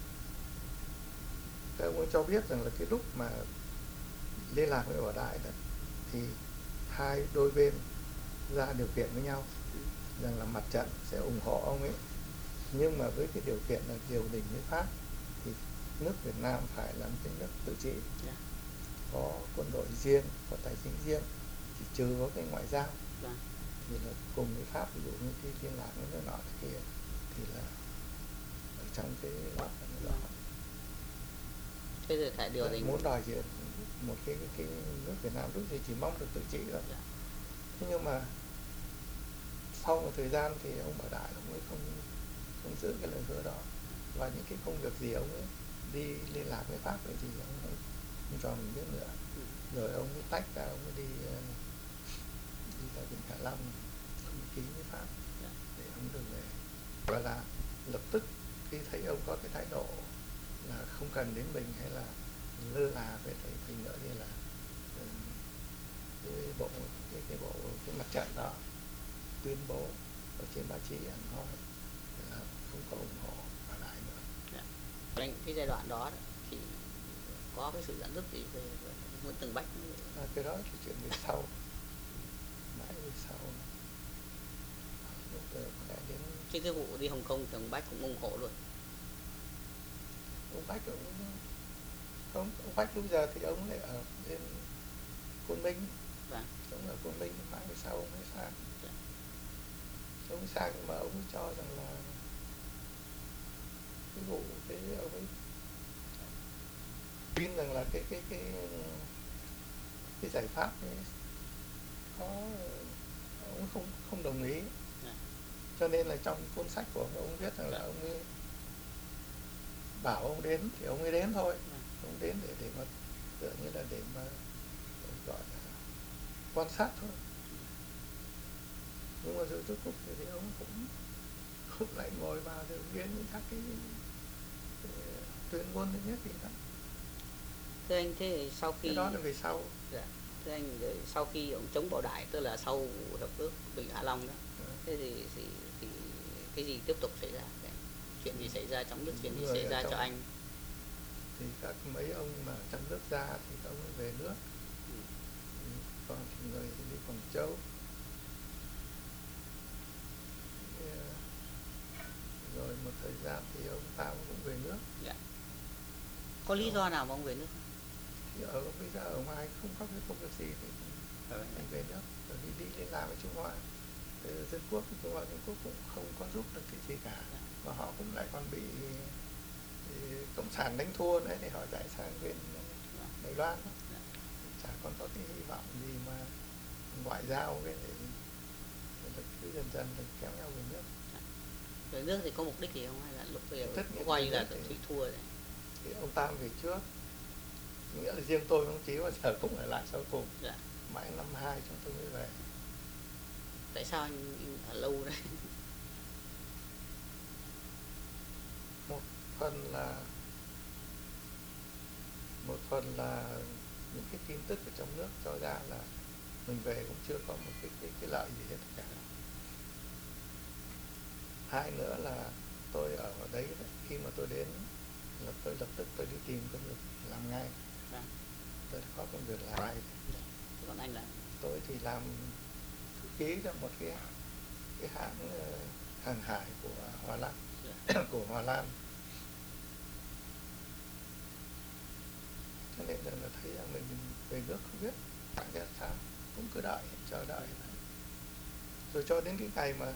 các ông cho biết rằng là cái lúc mà liên lạc với Bảo Đại đó, thì hai đôi bên ra điều kiện với nhau rằng là mặt trận sẽ ủng hộ ông ấy, nhưng mà với cái điều kiện là điều đình với Pháp thì nước Việt Nam phải là một cái nước tự trị, có quân đội riêng, có tài chính riêng, chỉ trừ có cái ngoại giao. Thì là cùng với Pháp, ví dụ như cái liên lạc với nước nọ thế kia thì là ở trong cái đó. Thế thì phải điều đình muốn đòi diện một cái nước Việt Nam lúc thì chỉ mong được tự trị thôi. Thế nhưng mà sau một thời gian thì ông Bảo Đại ông ấy không giữ cái lời hứa đó, và những cái công việc gì ông ấy đi liên lạc với Pháp rồi thì ông ấy không cho mình biết nữa. Rồi ông ấy tách ra, ông ấy đi ra Vịnh Hạ Long, ông ấy ký với Pháp để ông được về. Và là lập tức khi thấy ông có cái thái độ là không cần đến mình hay là lơ là về thầy nữa, như là cái mặt trận đó tuyên bố ở trên báo chí nói là không có ủng hộ Bảo Đại nữa. Cái giai đoạn đó thì có cái sự giãn nứt gì về Nguyễn Tường Bách? Cái đó thì chuyện về sau, mãi về sau. Lúc đã đến cái vụ đi Hồng Kông Tường Bách cũng ủng hộ luôn. Ông Bách ông Bách lúc giờ thì ông lại ở bên Côn Minh. Ông ở Côn Minh, mãi về sau ông mới sang. Ông ấy sang nhưng mà ông ấy cho rằng là cái vụ ông ấy tin rằng là cái giải pháp ấy có, ông không đồng ý. Cho nên là trong cuốn sách của ông viết rằng là ông ấy bảo ông đến thì ông ấy đến thôi. Ông đến để mà tựa như là để mà gọi là quan sát thôi. Nhưng mà rồi cuối cùng thì ông cũng lại ngồi vào rồi viết những các cái tuyên ngôn nhất gì đó. Thưa anh, thế sau khi cái đó là về sau. Thưa anh, sau khi ông chống Bảo Đại, tức là sau hiệp ước Vịnh Hạ Long đó, thế thì cái gì tiếp tục xảy ra? Chuyện gì xảy ra trong nước, chuyện gì xảy ra cho anh? Thì các mấy ông mà trong nước ra thì các ông ấy về nước. Còn thì người thì đi Quảng Châu. Rồi một thời gian thì ông Tam cũng về nước. Có lý do nào mà ông về nước? Thì bây giờ ở ngoài không có cái công việc gì thì anh về nước. Rồi đi liên lạc với Trung Hoa Dân Quốc, Trung Hoa Dân Quốc cũng không có giúp được cái gì cả. Và họ cũng lại còn bị cộng sản đánh thua đấy, để họ chạy sang bên Đài Loan. Chả còn có cái hy vọng gì mà ngoại giao cái để cứ dần dần kéo nhau về nước. Về nước thì có mục đích gì không, hay là lúc về quay là bị thua rồi? Thì ông Tam về trước, nghĩa là riêng tôi, ông Chí bao giờ cũng ở lại sau cùng. Mãi năm 2 chúng tôi mới về. Tại sao anh ở lâu đấy? Một phần là những cái tin tức ở trong nước cho ra là mình về cũng chưa có một cái lợi gì hết cả. Hai nữa là tôi ở đấy, khi mà tôi đến là tôi lập tức tôi đi tìm công việc làm ngay. Tôi có công việc làm ngay. Còn anh là? Tôi thì làm thư ký cho một cái hãng hàng hải của Hòa Lan. Của Hòa Lan. nước không biết phải ra sao, cũng cứ đợi, chờ đợi. Rồi cho đến cái ngày mà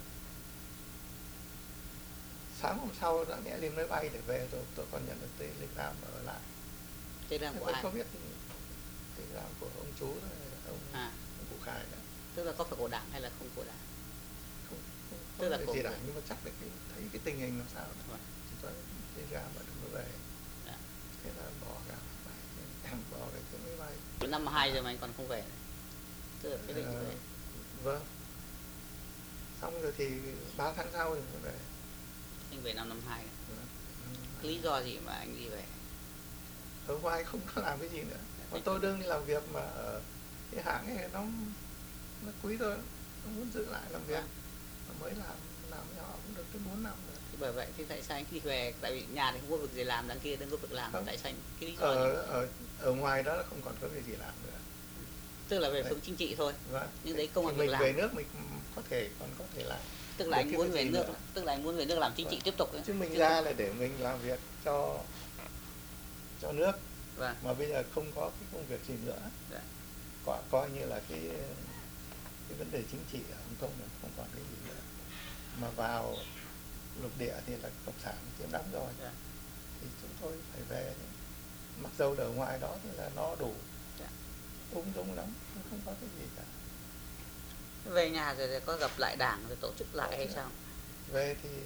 sáng hôm sau đã nghĩa lên máy bay để về rồi, tôi còn nhận được telegram ở lại. Telegram của ai? Có biết telegram của ông chú đó, ông Cụ Khải đó. Tức là có phải của Đảng hay là không của Đảng? Không tức là gì Đảng, nhưng mà chắc là thấy cái tình hình làm sao đó. Chỉ có telegram mà đừng có về. Thế là bỏ cả bỏ cái máy bay. Đến năm 2 rồi mà anh còn không về. Tức là cái định về. Vâng. Xong rồi thì 3 tháng sau rồi mới về. Anh về năm 2. Cái lý do gì mà anh đi về? Ở ngoài không có làm cái gì nữa. Còn tôi đương đi làm việc mà ở cái hãng ấy nó quý tôi, nó muốn giữ lại làm việc. Mà mới làm với họ cũng được tới 4 năm rồi. Thì bởi vậy thì tại sao anh đi về? Tại vì nhà thì không có việc gì làm, đằng kia đừng có việc làm. Không. Tại sao anh cái lý do ở ngoài đó không còn có việc gì làm nữa. Tức là về phương chính trị thôi. Vâng. Nhưng đấy công an việc làm. Về nước mình còn có thể làm. Tức là anh muốn về nước, tức là anh muốn về nước làm chính trị tiếp tục ấy. Chứ mình ra là để mình làm việc cho nước. Vâng. Mà bây giờ không có cái công việc gì nữa. Dạ. Coi như là cái vấn đề chính trị ở Hồng Kông là không còn cái gì nữa. Mà vào lục địa thì là cộng sản chiếm đóng rồi. Dạ. Thì chúng tôi phải về. Mặc dầu ở ngoài đó thì là nó đủ. Dạ. Ung dung lắm, không có cái gì cả. Về nhà rồi có gặp lại Đảng rồi tổ chức lại hay sao? Về thì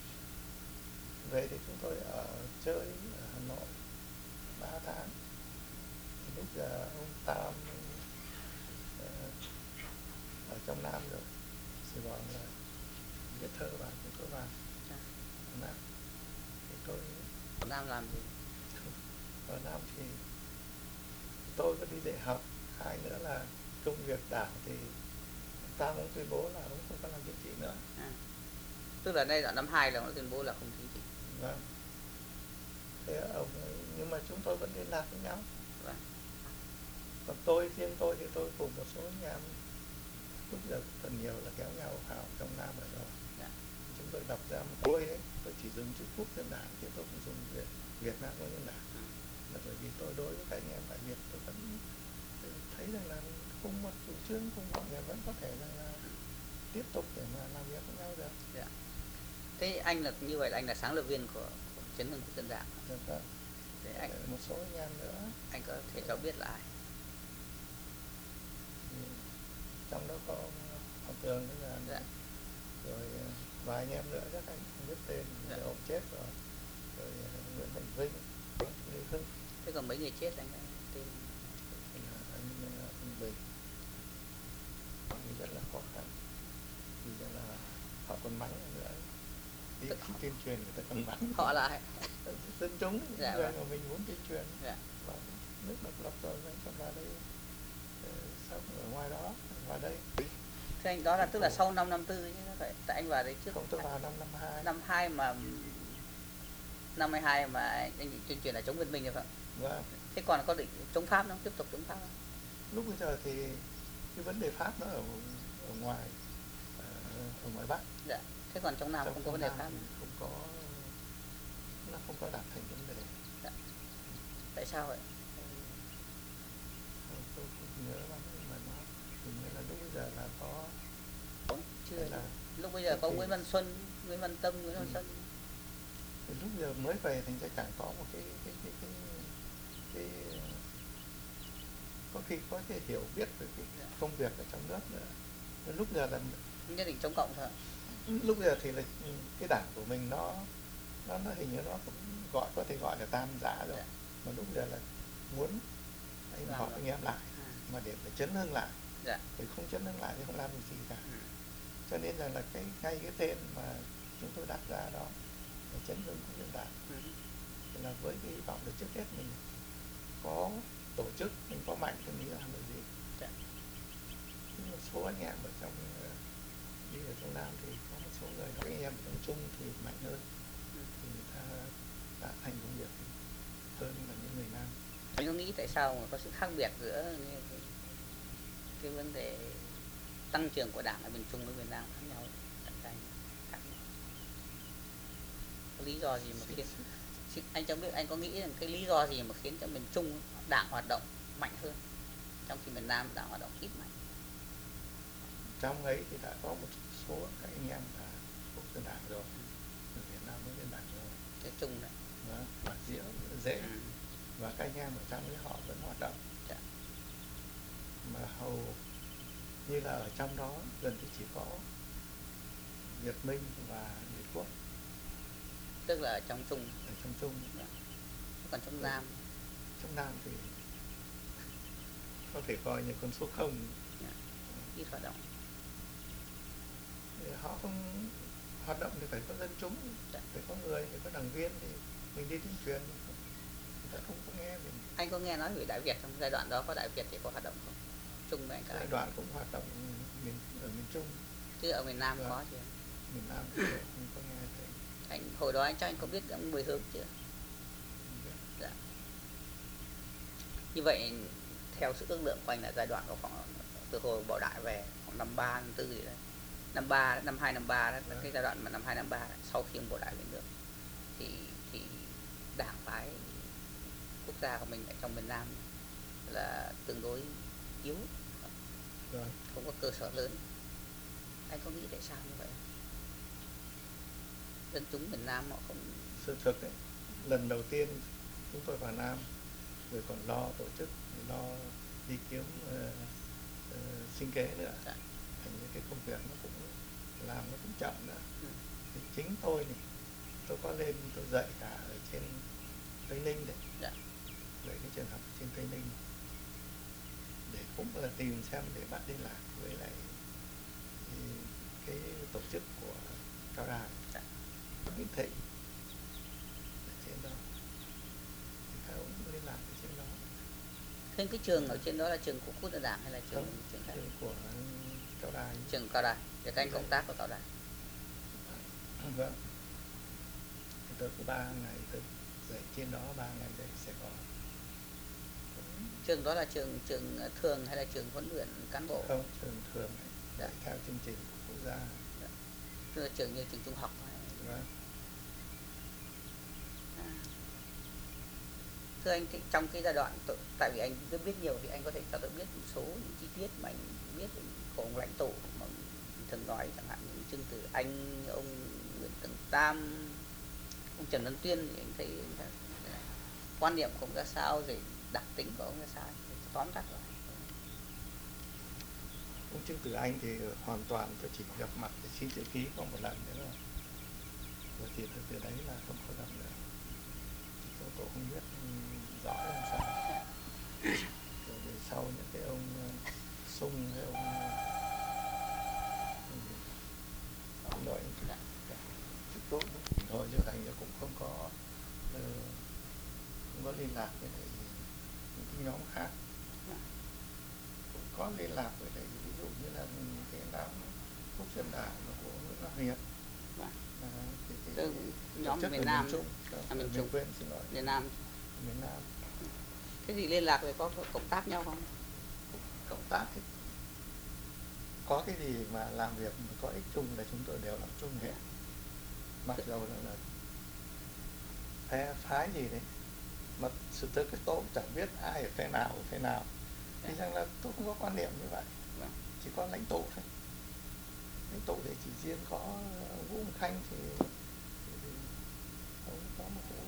chúng tôi ở chơi ở Hà Nội 3 tháng. Thì lúc giờ ông Tam ở trong Nam rồi, Sài Gòn là viết thơ vào, chúng tôi vào Nam. Thì tôi ở Nam làm gì? Ở Nam thì tôi có đi dạy học. Hai nữa là công việc Đảng thì Tam ông tuyên bố là ông không có làm chính trị nữa. Tức là đây là năm 2 là ông tuyên bố là không chính trị. Vâng. Thế ông nhưng mà chúng tôi vẫn liên lạc với nhau. Vâng. Còn riêng tôi thì tôi cùng một số anh em lúc giờ phần nhiều là kéo nhau vào trong Nam rồi rồi. Dạ. Chúng tôi đọc ra một tôi ấy, tôi chỉ dùng chữ Quốc dân Đảng chứ tôi không dùng Việt Nam Quốc dân Đảng. Là bởi vì tôi đối với các anh em tại Việt tôi vẫn thấy rằng là cùng một chủ trương, cùng mọi người vẫn có thể là tiếp tục để mà làm việc với nhau được. Dạ. Thế anh là như vậy là anh là sáng lập viên của Chấn hưng Quốc dân Đảng. Dạ. Thế anh một số anh em nữa. Anh có thể cho biết là ai? Trong đó có Hoàng Tường nữa là dạ. Rồi vài anh em nữa chắc anh không biết tên. Dạ. Ông chết rồi. Rồi Nguyễn Thành Vinh, Lê Hưng. Thế còn mấy người chết anh tên? Anh Bình. Rất là khó khăn. Vì là họ còn mắng nữa. Đi tuyên truyền người ta còn mắng. Họ là ai? Dân chúng. Dạ. Người mà mình muốn tuyên truyền. Dạ. Và nước độc lập rồi anh còn vào đây sống ở ngoài đó, vào đây. Thế anh đó là tức là sau năm 54 chứ phải, tại anh vào đấy trước. Không, tôi vào năm 52. Năm 2 mà năm 22 mà anh tuyên truyền là chống Việt Minh rồi phải không? Vâng. Thế còn có định chống Pháp không? Tiếp tục chống Pháp không? Lúc bây giờ thì cái vấn đề Pháp nó ở ngoài Bắc. Dạ. Thế còn trong Nam không có vấn đề Pháp. Không có, nó không có đạt thành vấn đề. Dạ. Tại sao vậy? Tôi không nhớ lắm nhưng mà nó hình như là lúc bây giờ là có chưa là lúc bây giờ có Nguyễn Văn Xuân, Nguyễn Văn Tâm, Nguyễn Văn Xuân. Lúc giờ mới về thành ra chẳng có một cái có khi có cái hiểu biết về cái công việc ở trong nước nữa. Lúc giờ là nhất định chống cộng thôi. Lúc giờ thì là cái đảng của mình nó hình như nó cũng có thể gọi là tan rã rồi. Yeah. Mà lúc giờ là muốn họp anh em lại mà để phải chấn hưng lại. Yeah. Vì không chấn hưng lại thì không làm được gì cả. Cho nên là ngay cái tên mà chúng tôi đặt ra đó là chấn hưng của dân đảng. Thì là với cái hy vọng là trước hết mình có tổ chức, mình có mạnh thì mình làm được gì. Yeah. Một số anh em ở trong đi ở trong Nam thì có một số người, các anh em ở Trung thì mạnh hơn, thì người ta đã thành công việc hơn là những người Nam. Anh có nghĩ tại sao mà có sự khác biệt giữa cái vấn đề tăng trưởng của Đảng ở miền Trung với miền Nam khác nhau? Có lý do gì mà khiến anh cho biết, anh có nghĩ rằng cái lý do gì mà khiến cho miền Trung Đảng hoạt động mạnh hơn? trong khi miền Nam đang hoạt động ít mạnh. Trong ấy thì đã có một số các anh em là Quốc dân đảng rồi, ở Việt Nam Quốc dân đảng rồi, Cái chung đấy. và dễ và các anh em ở trong ấy họ vẫn hoạt động. Dạ. Mà hầu như là ở trong đó gần như chỉ có Việt Minh và Việt Quốc, Tức là ở trong chung. ở trong chung. Dạ. Còn trong Nam, trong Nam thì có thể coi như con số không. dạ, ít hoạt động. Thì họ không hoạt động thì phải có dân chúng, Dạ. phải có người, phải có đảng viên, thì mình đi tuyên truyền, người ta không có nghe mình. Anh có nghe nói về Đại Việt trong giai đoạn đó, có Đại Việt thì có hoạt động không? Chung với anh cả. Giai đoạn cũng hoạt động ở miền Trung. Chứ ở miền Nam có chứ? Miền Nam thì không có nghe thấy. Anh hồi đó anh chắc anh có biết ông Bùi Hướng chưa? Dạ. Như vậy theo sự ước lượng của anh là giai đoạn của khoảng từ hồi Bảo Đại về khoảng năm 3, năm 4 gì đấy, năm 2, năm 3 đó, cái giai đoạn mà năm 2, năm 3 sau khi ông Bảo Đại về nước thì đảng phái quốc gia của mình ở trong miền Nam là tương đối yếu, không có cơ sở lớn. Anh có nghĩ tại sao như vậy? Dân chúng miền Nam họ không... Sự thực ấy, lần đầu tiên chúng tôi vào Nam rồi còn lo tổ chức, lo đi kiếm sinh kế nữa. Dạ. Thành những cái công việc nó cũng làm nó cũng chậm nữa. Thì chính tôi này, tôi có lên tôi dạy cả ở trên Tây Ninh đấy. Dạ. Dạy cái trường học trên Tây Ninh để cũng là tìm xem để bắt liên lạc với lại cái tổ chức của Cao Đài. Dạ. Nguyễn Thị ở trên đó thì các ông liên lạc ở trên đó. Thế cái trường ở trên đó là trường của Quốc dân đảng hay là trường khác? Trường của Cao Đài. Trường Cao Đài, để các anh công tác của Cao Đài. Vâng. Tôi có 3 ngày tôi dạy trên đó, 3 ngày dạy Sài Gòn. Trường đó là trường thường hay là trường huấn luyện cán bộ? Không, trường thường này, dạy theo chương trình của quốc gia. Dạ. Tức là trường như trường trung học hay... Vâng. Thưa anh, trong cái giai đoạn, tại vì anh biết nhiều thì anh có thể cho tôi biết một số những chi tiết mà anh biết của ông lãnh tụ mà thường nói, chẳng hạn như Trương Tử Anh, ông Nguyễn Tấn Tam, ông Trần Văn Tuyên, thì anh thấy quan niệm của ông ra sao, rồi đặc tính của ông ra sao, tóm tắt rồi. Ông Trương Tử Anh thì hoàn toàn tôi chỉ gặp mặt để xin chữ ký có một lần nữa rồi thì từ đấy là không có gặp nữa. Tôi không biết rõ làm sao. Rồi về sau những cái ông Sung hay ông nội chúc tốt rồi trở thành cũng không có liên lạc với lại những cái nhóm khác. Cũng có liên lạc với lại ví dụ như là cái đám Quốc dân đảng của Nguyễn Văn Hiệp. Nhóm miền Nam, miền Trung, miền Nam. Cái gì liên lạc rồi có cộng tác nhau không? Cộng tác thì có cái gì mà làm việc mà có ích chung là chúng tôi đều làm chung hết. Mặc dù là phe phái gì đấy, mà sự thực cái tôi cũng chẳng biết ai ở phe nào. Thì rằng là tôi không có quan niệm như vậy. Chỉ có lãnh tụ thôi. Lãnh tụ thì chỉ riêng có Vũ Văn Khanh thì ông có một cái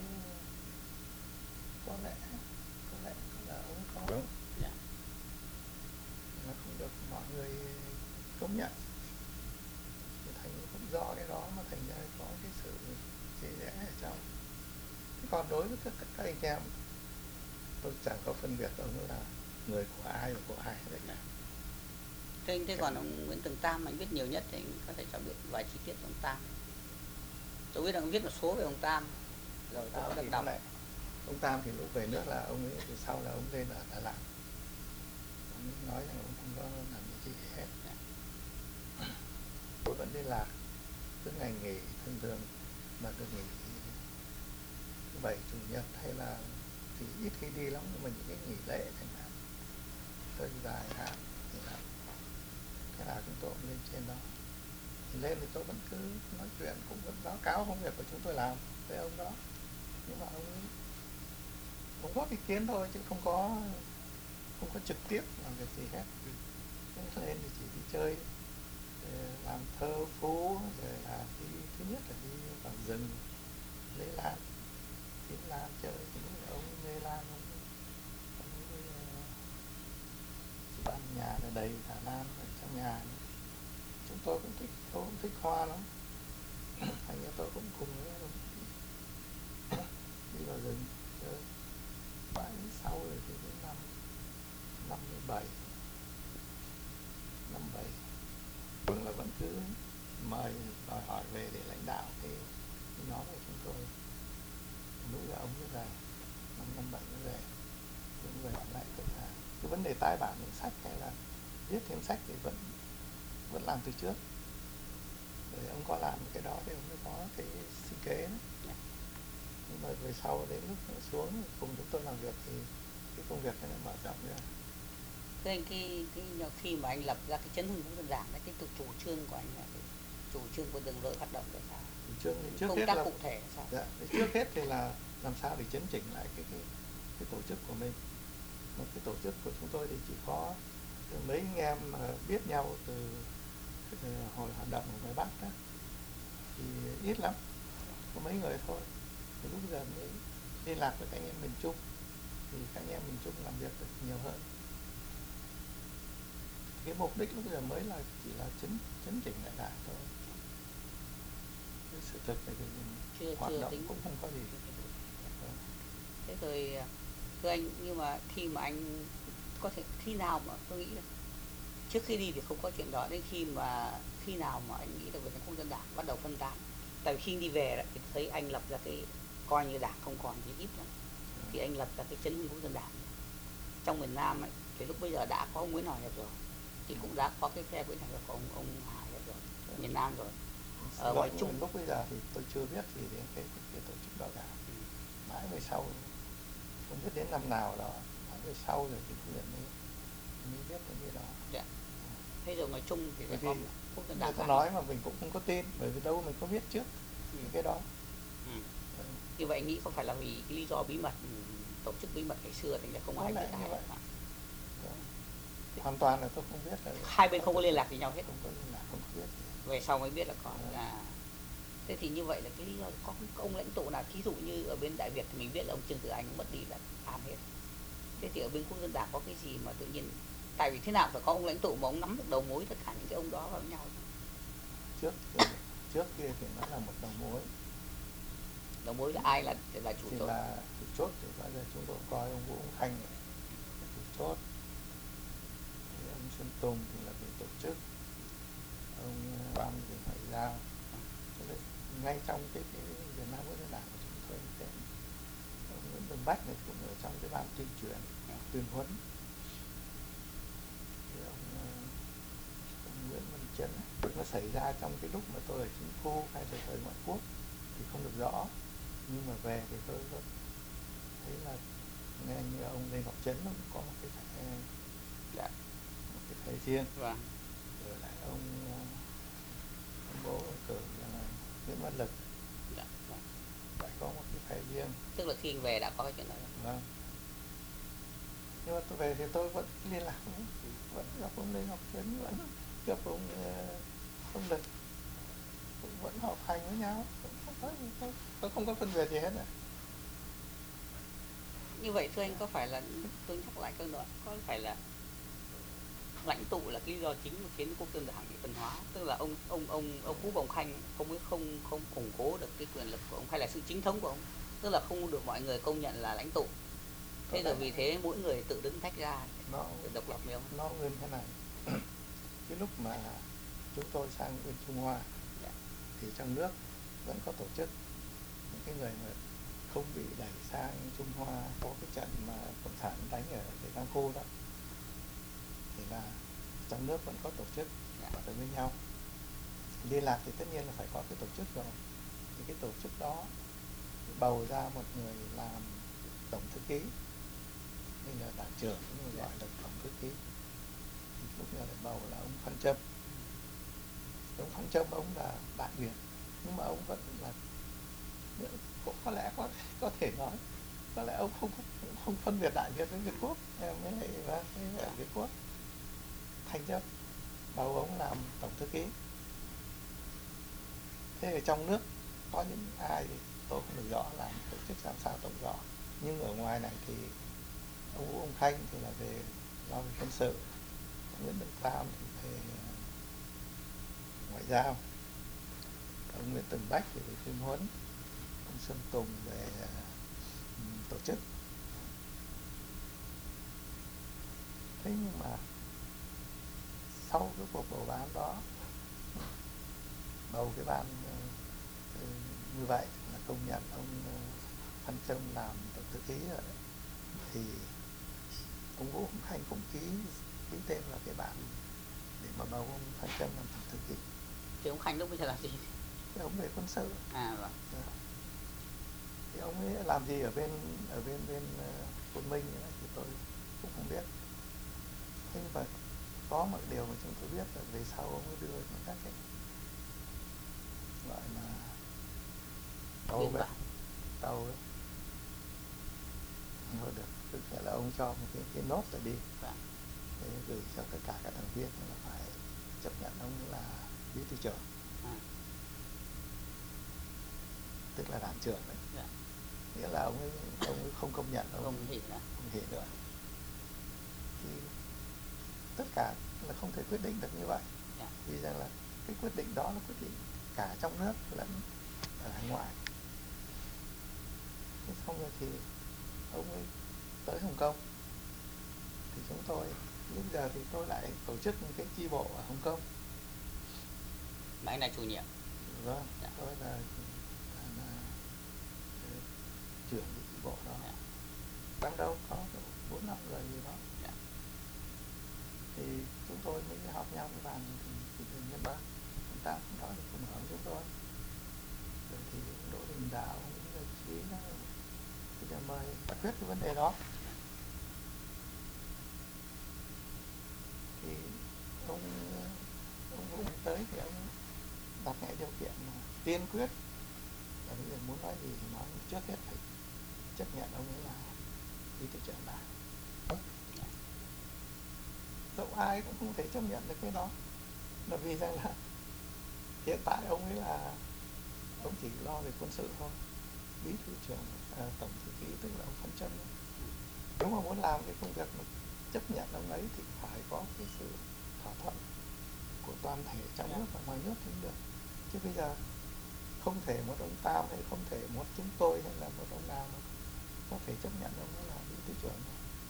có lẽ là ông có đúng. Yeah. Nó không được mọi người công nhận. Thì thành cũng do cái đó mà thành ra có cái sự chia rẽ ở trong. Còn đối với các anh em, tôi chẳng có phân biệt ông là người của ai và của ai đấy. Thế còn ông Nguyễn Tấn Tam anh biết nhiều nhất thì anh có thể cho biết vài chi tiết của ông Tam. Tôi biết là ông viết một số về ông Tam rồi tôi có được đọc. Ông Tam thì lúc về nước là ông ấy từ sau là ông lên ở Đà Lạt. Ông nói rằng ông không có làm gì hết. Tôi vẫn liên lạc cứ ngày nghỉ thường mà được nghỉ thứ Bảy, Chủ nhật hay là thì ít khi đi lắm, nhưng mà những cái nghỉ lễ chẳng hạn hơi dài hạn thì là cái nào chúng tôi cũng lên trên đó. Thì lên thì tôi vẫn cứ nói chuyện, cũng vẫn báo cáo công việc của chúng tôi làm với ông đó. Nhưng mà ông có ý kiến thôi chứ không có không có trực tiếp làm việc gì hết. Thế lên thì chỉ đi chơi, làm thơ phú, rồi là đi, thứ nhất là đi vào rừng lấy lan, kiếm lan chơi. Thì ông mê lan, ông chỉ ban nhà là đầy cả lan ở trong nhà. Chúng tôi cũng thích, tôi cũng thích hoa lắm. Thành ra tôi cũng cùng với ông đi vào rừng chơi. Mãi sau rồi thì đến năm 57 Vương là vẫn cứ mời đòi hỏi về để lãnh đạo cái nhóm của chúng tôi. Lúc giờ ông mới về, năm 57 mới về, cũng về lại tất cả cái vấn đề tái bản những sách hay là viết thêm sách thì vẫn làm từ trước. Rồi ông có làm cái đó thì ông mới có cái sinh kế đấy. Nhưng mà về sau đến lúc xuống cùng chúng tôi làm việc thì cái công việc nó mở rộng ra. Thưa anh, khi mà anh lập ra cái Chấn Hưng Quốc dân đảng đấy, cái chủ trương của anh là cái chủ trương của đường lối hoạt động là sao? Chủ trương thì trước công hết tác là cụ thể là sao? Dạ, trước hết thì là làm sao để chấn chỉnh lại cái tổ chức của mình. Một cái tổ chức của chúng tôi thì chỉ có mấy anh em biết nhau từ hồi hoạt động ở ngoài Bắc đó, thì ít lắm, có mấy người thôi. Thì lúc giờ mới liên lạc với các anh em miền Trung, thì các anh em miền Trung làm việc được nhiều hơn. Cái mục đích lúc giờ mới là chỉ là chấn chỉnh lại đảng thôi. Cái sự thực là Chưa hoạt động tính cũng không có gì. Thế rồi thưa anh, nhưng mà khi mà anh có thể, khi nào mà tôi nghĩ là trước khi đi thì không có chuyện đó, đến khi nào mà anh nghĩ là Việt Nam Quốc dân đảng bắt đầu phân tán? Tại vì khi đi về đó, thì thấy anh lập ra cái coi như đảng không còn gì ít nữa, thì anh lập ra cái Chấn Hưng Quốc dân đảng trong miền Nam ấy, thì lúc bây giờ đã có ông Nguyễn Hòa Hiệp rồi, thì cũng đã có cái phe Nguyễn Hòa Hiệp của ông Hà Hiệp rồi, miền Nam rồi. Ở ngoài Trung lúc bây giờ thì tôi chưa biết gì đến cái tổ chức đó cả. Mãi về sau, không biết đến năm nào đó, mãi về sau rồi thì mới biết đến cái đó. Dạ. Thế rồi ngoài Trung thì bởi có vì Quốc dân người đảng ta nói mà mình cũng không có tin, bởi vì đâu mình có biết trước những cái đó. Như vậy anh nghĩ không phải là vì cái lý do bí mật, tổ chức bí mật ngày xưa thành ra không ai biết ai vậy. Hoàn toàn là tôi không biết. Hai bên không có liên lạc với nhau hết. Không có liên lạc, không có biết. Về sau mới biết là có là. Thế thì như vậy là cái lý do có ông lãnh tụ nào, thí dụ như ở bên Đại Việt thì mình biết là ông Trương Tử Anh mất đi là tan hết. Thế thì ở bên Quốc dân đảng có cái gì mà tự nhiên, tại vì thế nào phải có ông lãnh tụ mà ông nắm được đầu mối tất cả những cái ông đó vào với nhau? Trước kia thì nó là một đầu mối. Đầu mối là ai là chủ chốt? Là chủ chốt thì bây giờ chúng tôi coi ông Vũ Khanh là chủ chốt, thì ông Xuân Tùng thì là về tổ chức, ông Văn thì ngoại giao. Cho nên ngay trong cái Việt Nam Quốc dân đảng của chúng tôi thì ông Nguyễn Văn Bách này cũng ở trong cái ban tuyên truyền, tuyên huấn. Thì ông Nguyễn Văn Chấn nó xảy ra trong cái lúc mà tôi ở chính phủ hay là thời ngoại quốc thì không được rõ, nhưng mà về thì tôi vẫn thấy là nghe như ông Lê Ngọc Chấn nó cũng có một cái phe riêng. Vâng. Rồi lại ông bố cử là Nguyễn Văn Lực, lại có một cái phe riêng. Tức là khi về đã có cái chuyện đó rồi. Vâng. Nhưng mà tôi về thì tôi vẫn liên lạc với, vẫn gặp ông Lê Ngọc Chấn, vẫn gặp ông Lực, cũng vẫn học hành với nhau, tôi không có phân biệt gì hết này. Như vậy thưa anh, có phải là, tôi nhắc lại câu nữa, có phải là lãnh tụ là cái lý do chính mà khiến Quốc dân đảng bị phân hóa? Tức là ông Phú Bồng Khanh không củng cố được cái quyền lực của ông, hay là sự chính thống của ông, tức là không được mọi người công nhận là lãnh tụ. Thế rồi vì thế mỗi người tự đứng tách ra, tự độc lập với ông. Nó nguyên thế này. Cái lúc mà chúng tôi sang bên Trung Hoa thì trong nước vẫn có tổ chức những cái người mà không bị đẩy sang Trung Hoa. Có cái trận mà cộng sản đánh ở cái Cang Khu đó, thì là trong nước vẫn có tổ chức ở với nhau. Liên lạc thì tất nhiên là phải có cái tổ chức rồi. Thì cái tổ chức đó bầu ra một người làm tổng thư ký, đây là đảng trưởng, nhưng mà gọi là tổng thư ký. Thì lúc này lại bầu là ông Phan Trâm. Ông Phan Trâm ông là đại Việt, nhưng mà ông vẫn là, cũng có lẽ có thể nói có lẽ ông không phân biệt Đại Việt với Việt Quốc, mới lại Việt Quốc. Thành chấp bầu ông làm tổng thư ký. Thế ở trong nước có những ai thì tôi không được rõ, làm tổ chức làm sao tổng rõ, nhưng ở ngoài này thì ông Vũ Hồng Khanh thì là về lo về quân sự, ông Nguyễn Đức Tam thì về ngoại giao, ông Nguyễn Tấn Bách thì về tuyên huấn, ông Sơn Tùng về tổ chức. Thế nhưng mà sau cái cuộc bầu bán đó, bầu cái ban như vậy là công nhận ông Phan Trâm làm tổng thư ký rồi đấy, thì ông Vũ Hồng Khanh cũng ký tên vào cái bản để mà bầu ông Phan Trâm làm tổng thư ký. Thì ông Khanh lúc bây giờ làm gì? Thì ông về quân sự. Vâng. Thì ông ấy làm gì ở bên Quân Minh thì tôi cũng không biết. Thế nhưng mà có một điều mà chúng tôi biết là về sau ông ấy đưa những các cái gọi là tàu ấy mua được, tức là ông cho một cái nốt rồi đi để gửi cho tất cả các thành viên là phải chấp nhận ông là bí thư trưởng, tức là đảng trưởng đấy. Nghĩa là ông ấy không công nhận, ông không hỉ nữa. Thì tất cả là không thể quyết định được như vậy, vì rằng là cái quyết định đó là quyết định cả trong nước lẫn ở hải ngoại. Thế xong rồi thì ông ấy tới Hồng Kông, thì chúng tôi lúc giờ thì tôi lại tổ chức một cái chi bộ ở Hồng Kông. Mà anh là chủ nhiệm? Vâng, tôi là trưởng cái chi bộ đó. Ban đầu có 4-5 người gì đó. Thì chúng tôi mới họp nhau với bàn thì nhân bác chúng ta cũng đó thì cùng hưởng chúng tôi. Rồi thì Đỗ Đình Đạo rồi Chí đó thì là mời giải quyết cái vấn đề đó. Thì ông Vũ tới thì ông đặt ngay điều kiện mà tiên quyết là bây giờ muốn nói gì thì nói, trước hết phải chấp nhận ông ấy là bí thư trưởng đảng. Dẫu ai cũng không thể chấp nhận được cái đó, là vì rằng là hiện tại ông ấy là ông chỉ lo về quân sự thôi, bí thư trưởng tổng thư ký tức là ông Phan Trâm. Nếu mà muốn làm cái công việc mà chấp nhận ông ấy thì phải có cái sự thỏa thuận của toàn thể trong nước và ngoài nước thì được. Chứ bây giờ không thể một ông Tam hay không thể một chúng tôi hay là một ông nào mà có thể chấp nhận ông ấy là bí thư trưởng.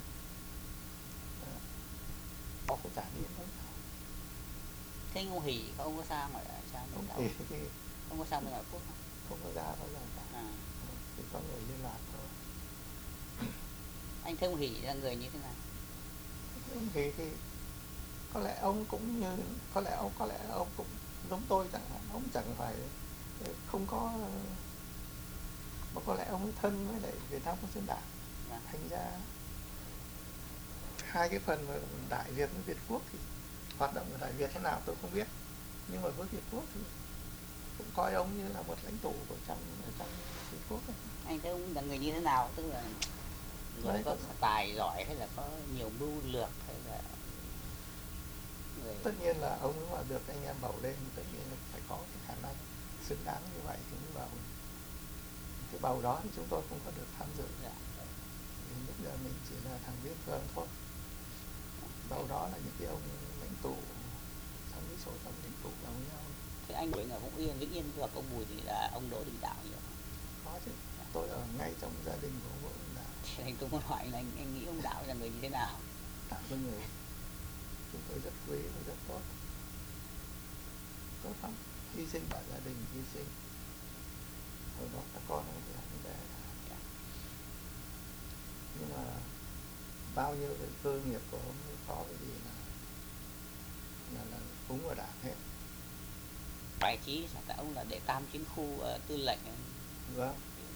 Họ phải trả đi thôi. Thế ông Hỷ ông có sang ở sang ông Hỷ thì ông có sang bên Ngoại Quốc không? Không có ra bao giờ cả. Thì có người liên lạc thôi. Anh thấy ông Hỷ là người như thế nào? Ông Hỷ thì có lẽ ông cũng như có lẽ ông cũng giống tôi chẳng hạn, ông chẳng phải không có, mà có lẽ ông ấy thân với lại Việt Nam Quốc dân Đảng. Thành ra hai cái phần mà Đại Việt với Việt Quốc thì hoạt động ở Đại Việt thế nào tôi không biết, nhưng mà với Việt Quốc thì cũng coi ông như là một lãnh tụ của trong Việt Quốc ấy. Anh thấy ông là người như thế nào, tức là người có tài giỏi hay là có nhiều mưu lược hay là người... Tất nhiên là ông ấy mà được anh em bầu lên tất nhiên là phải có cái khả năng xứng đáng như vậy thì mới bầu. Cái bầu đó thì chúng tôi không có được tham dự. Vì lúc giờ mình chỉ là thằng viên phương thôi. Bầu đó là những cái ông lãnh tụ trong cái số trong lãnh tụ bầu nhau. Thế anh với ở Phúc Yên, Vĩnh Yên gặp ông Bùi thì là ông Đỗ Đình Đạo nhiều? Có chứ, tôi ở ngay trong gia đình của ông Đỗ Đình Đạo. Thế nên tôi muốn hỏi là anh nghĩ ông Đạo là người như thế nào? Đạo là người chúng tôi rất quý và rất tốt. Tốt lắm, hy sinh cả gia đình, hy sinh. Hồi đó các con ông thì không để. Nhưng mà bao nhiêu cái cơ nghiệp của ông có cái gì là cúng vào Đảng hết. Bài trí cả ông là đệ tam chiến khu tư lệnh. Vâng.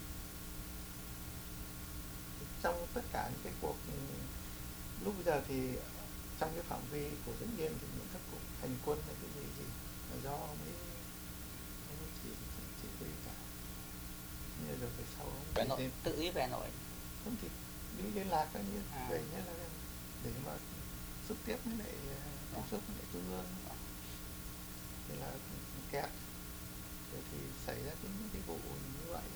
Trong tất cả những cái cuộc lúc bây giờ thì trong cái phạm vi của Vĩnh Yên thì những các cuộc hành quân hay cái gì là do ông ấy chỉ huy cả. Như rồi về sau ông về nội, tự ý về nội. không thì giữ liên lạc coi như À. về như là để mà xúc tiếp với lại tiếp xúc với lại trung ương, thì là kẹt, rồi thì xảy ra những cái vụ như vậy.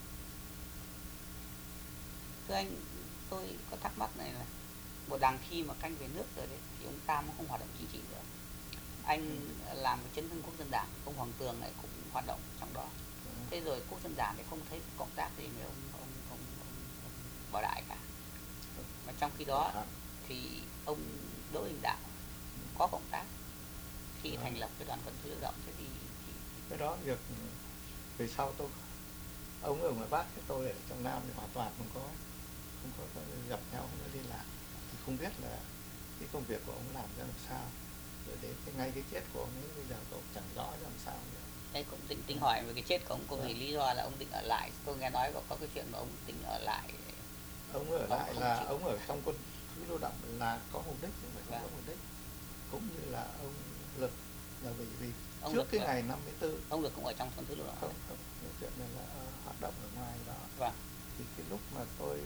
Thưa anh, tôi có thắc mắc này là một đằng khi mà canh về nước rồi đấy thì ông Tam không hoạt động chính trị nữa. Anh làm cái chấn hưng quốc dân đảng, ông Hoàng Tường này cũng hoạt động trong đó. Thế rồi quốc dân đảng thì không thấy cộng tác gì với ông Bảo Đại cả. Mà trong khi đó thì ông Đỗ Đình Đạo có cộng tác khi thành lập cái đoàn quân sự lưu động. Thế thì cái đó việc về sau tôi, ông ở ngoài Bắc, cái tôi ở trong Nam thì hoàn toàn không có gặp nhau, không có liên lạc, thì không biết là cái công việc của ông làm ra làm sao, rồi đến ngay cái chết của ông ấy bây giờ tôi chẳng rõ làm sao nữa. Đây cũng tính hỏi về cái chết của ông, có vì lý do là ông định ở lại. Tôi nghe nói có cái chuyện mà ông định ở lại. Ông ở lại là ông ở trong quân thứ lưu động là có mục đích, nhưng mà không có mục đích, cũng như là ông Lực là vì ông trước Lực cái ngày 54 ông Lực cũng ở trong quân thứ lưu động. Không, cái chuyện này là hoạt động ở ngoài đó. Vâng. Thì cái lúc mà tôi,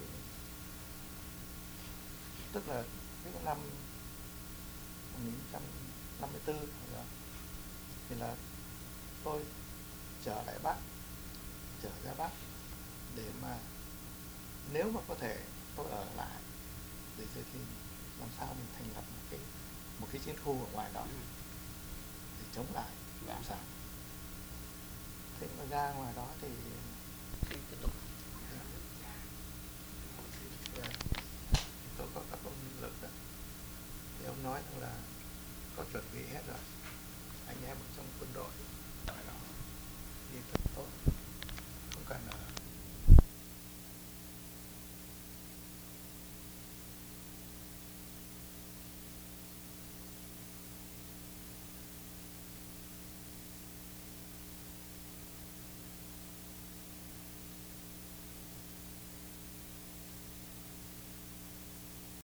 tức là cái năm 1954 đó, thì là tôi trở lại Bắc, trở ra Bắc để mà nếu mà có thể tôi ở lại để rồi thì làm sao mình thành lập một cái chiến khu ở ngoài đó để chống lại làm sao. Thế mà ra ngoài đó thì Tiếp tục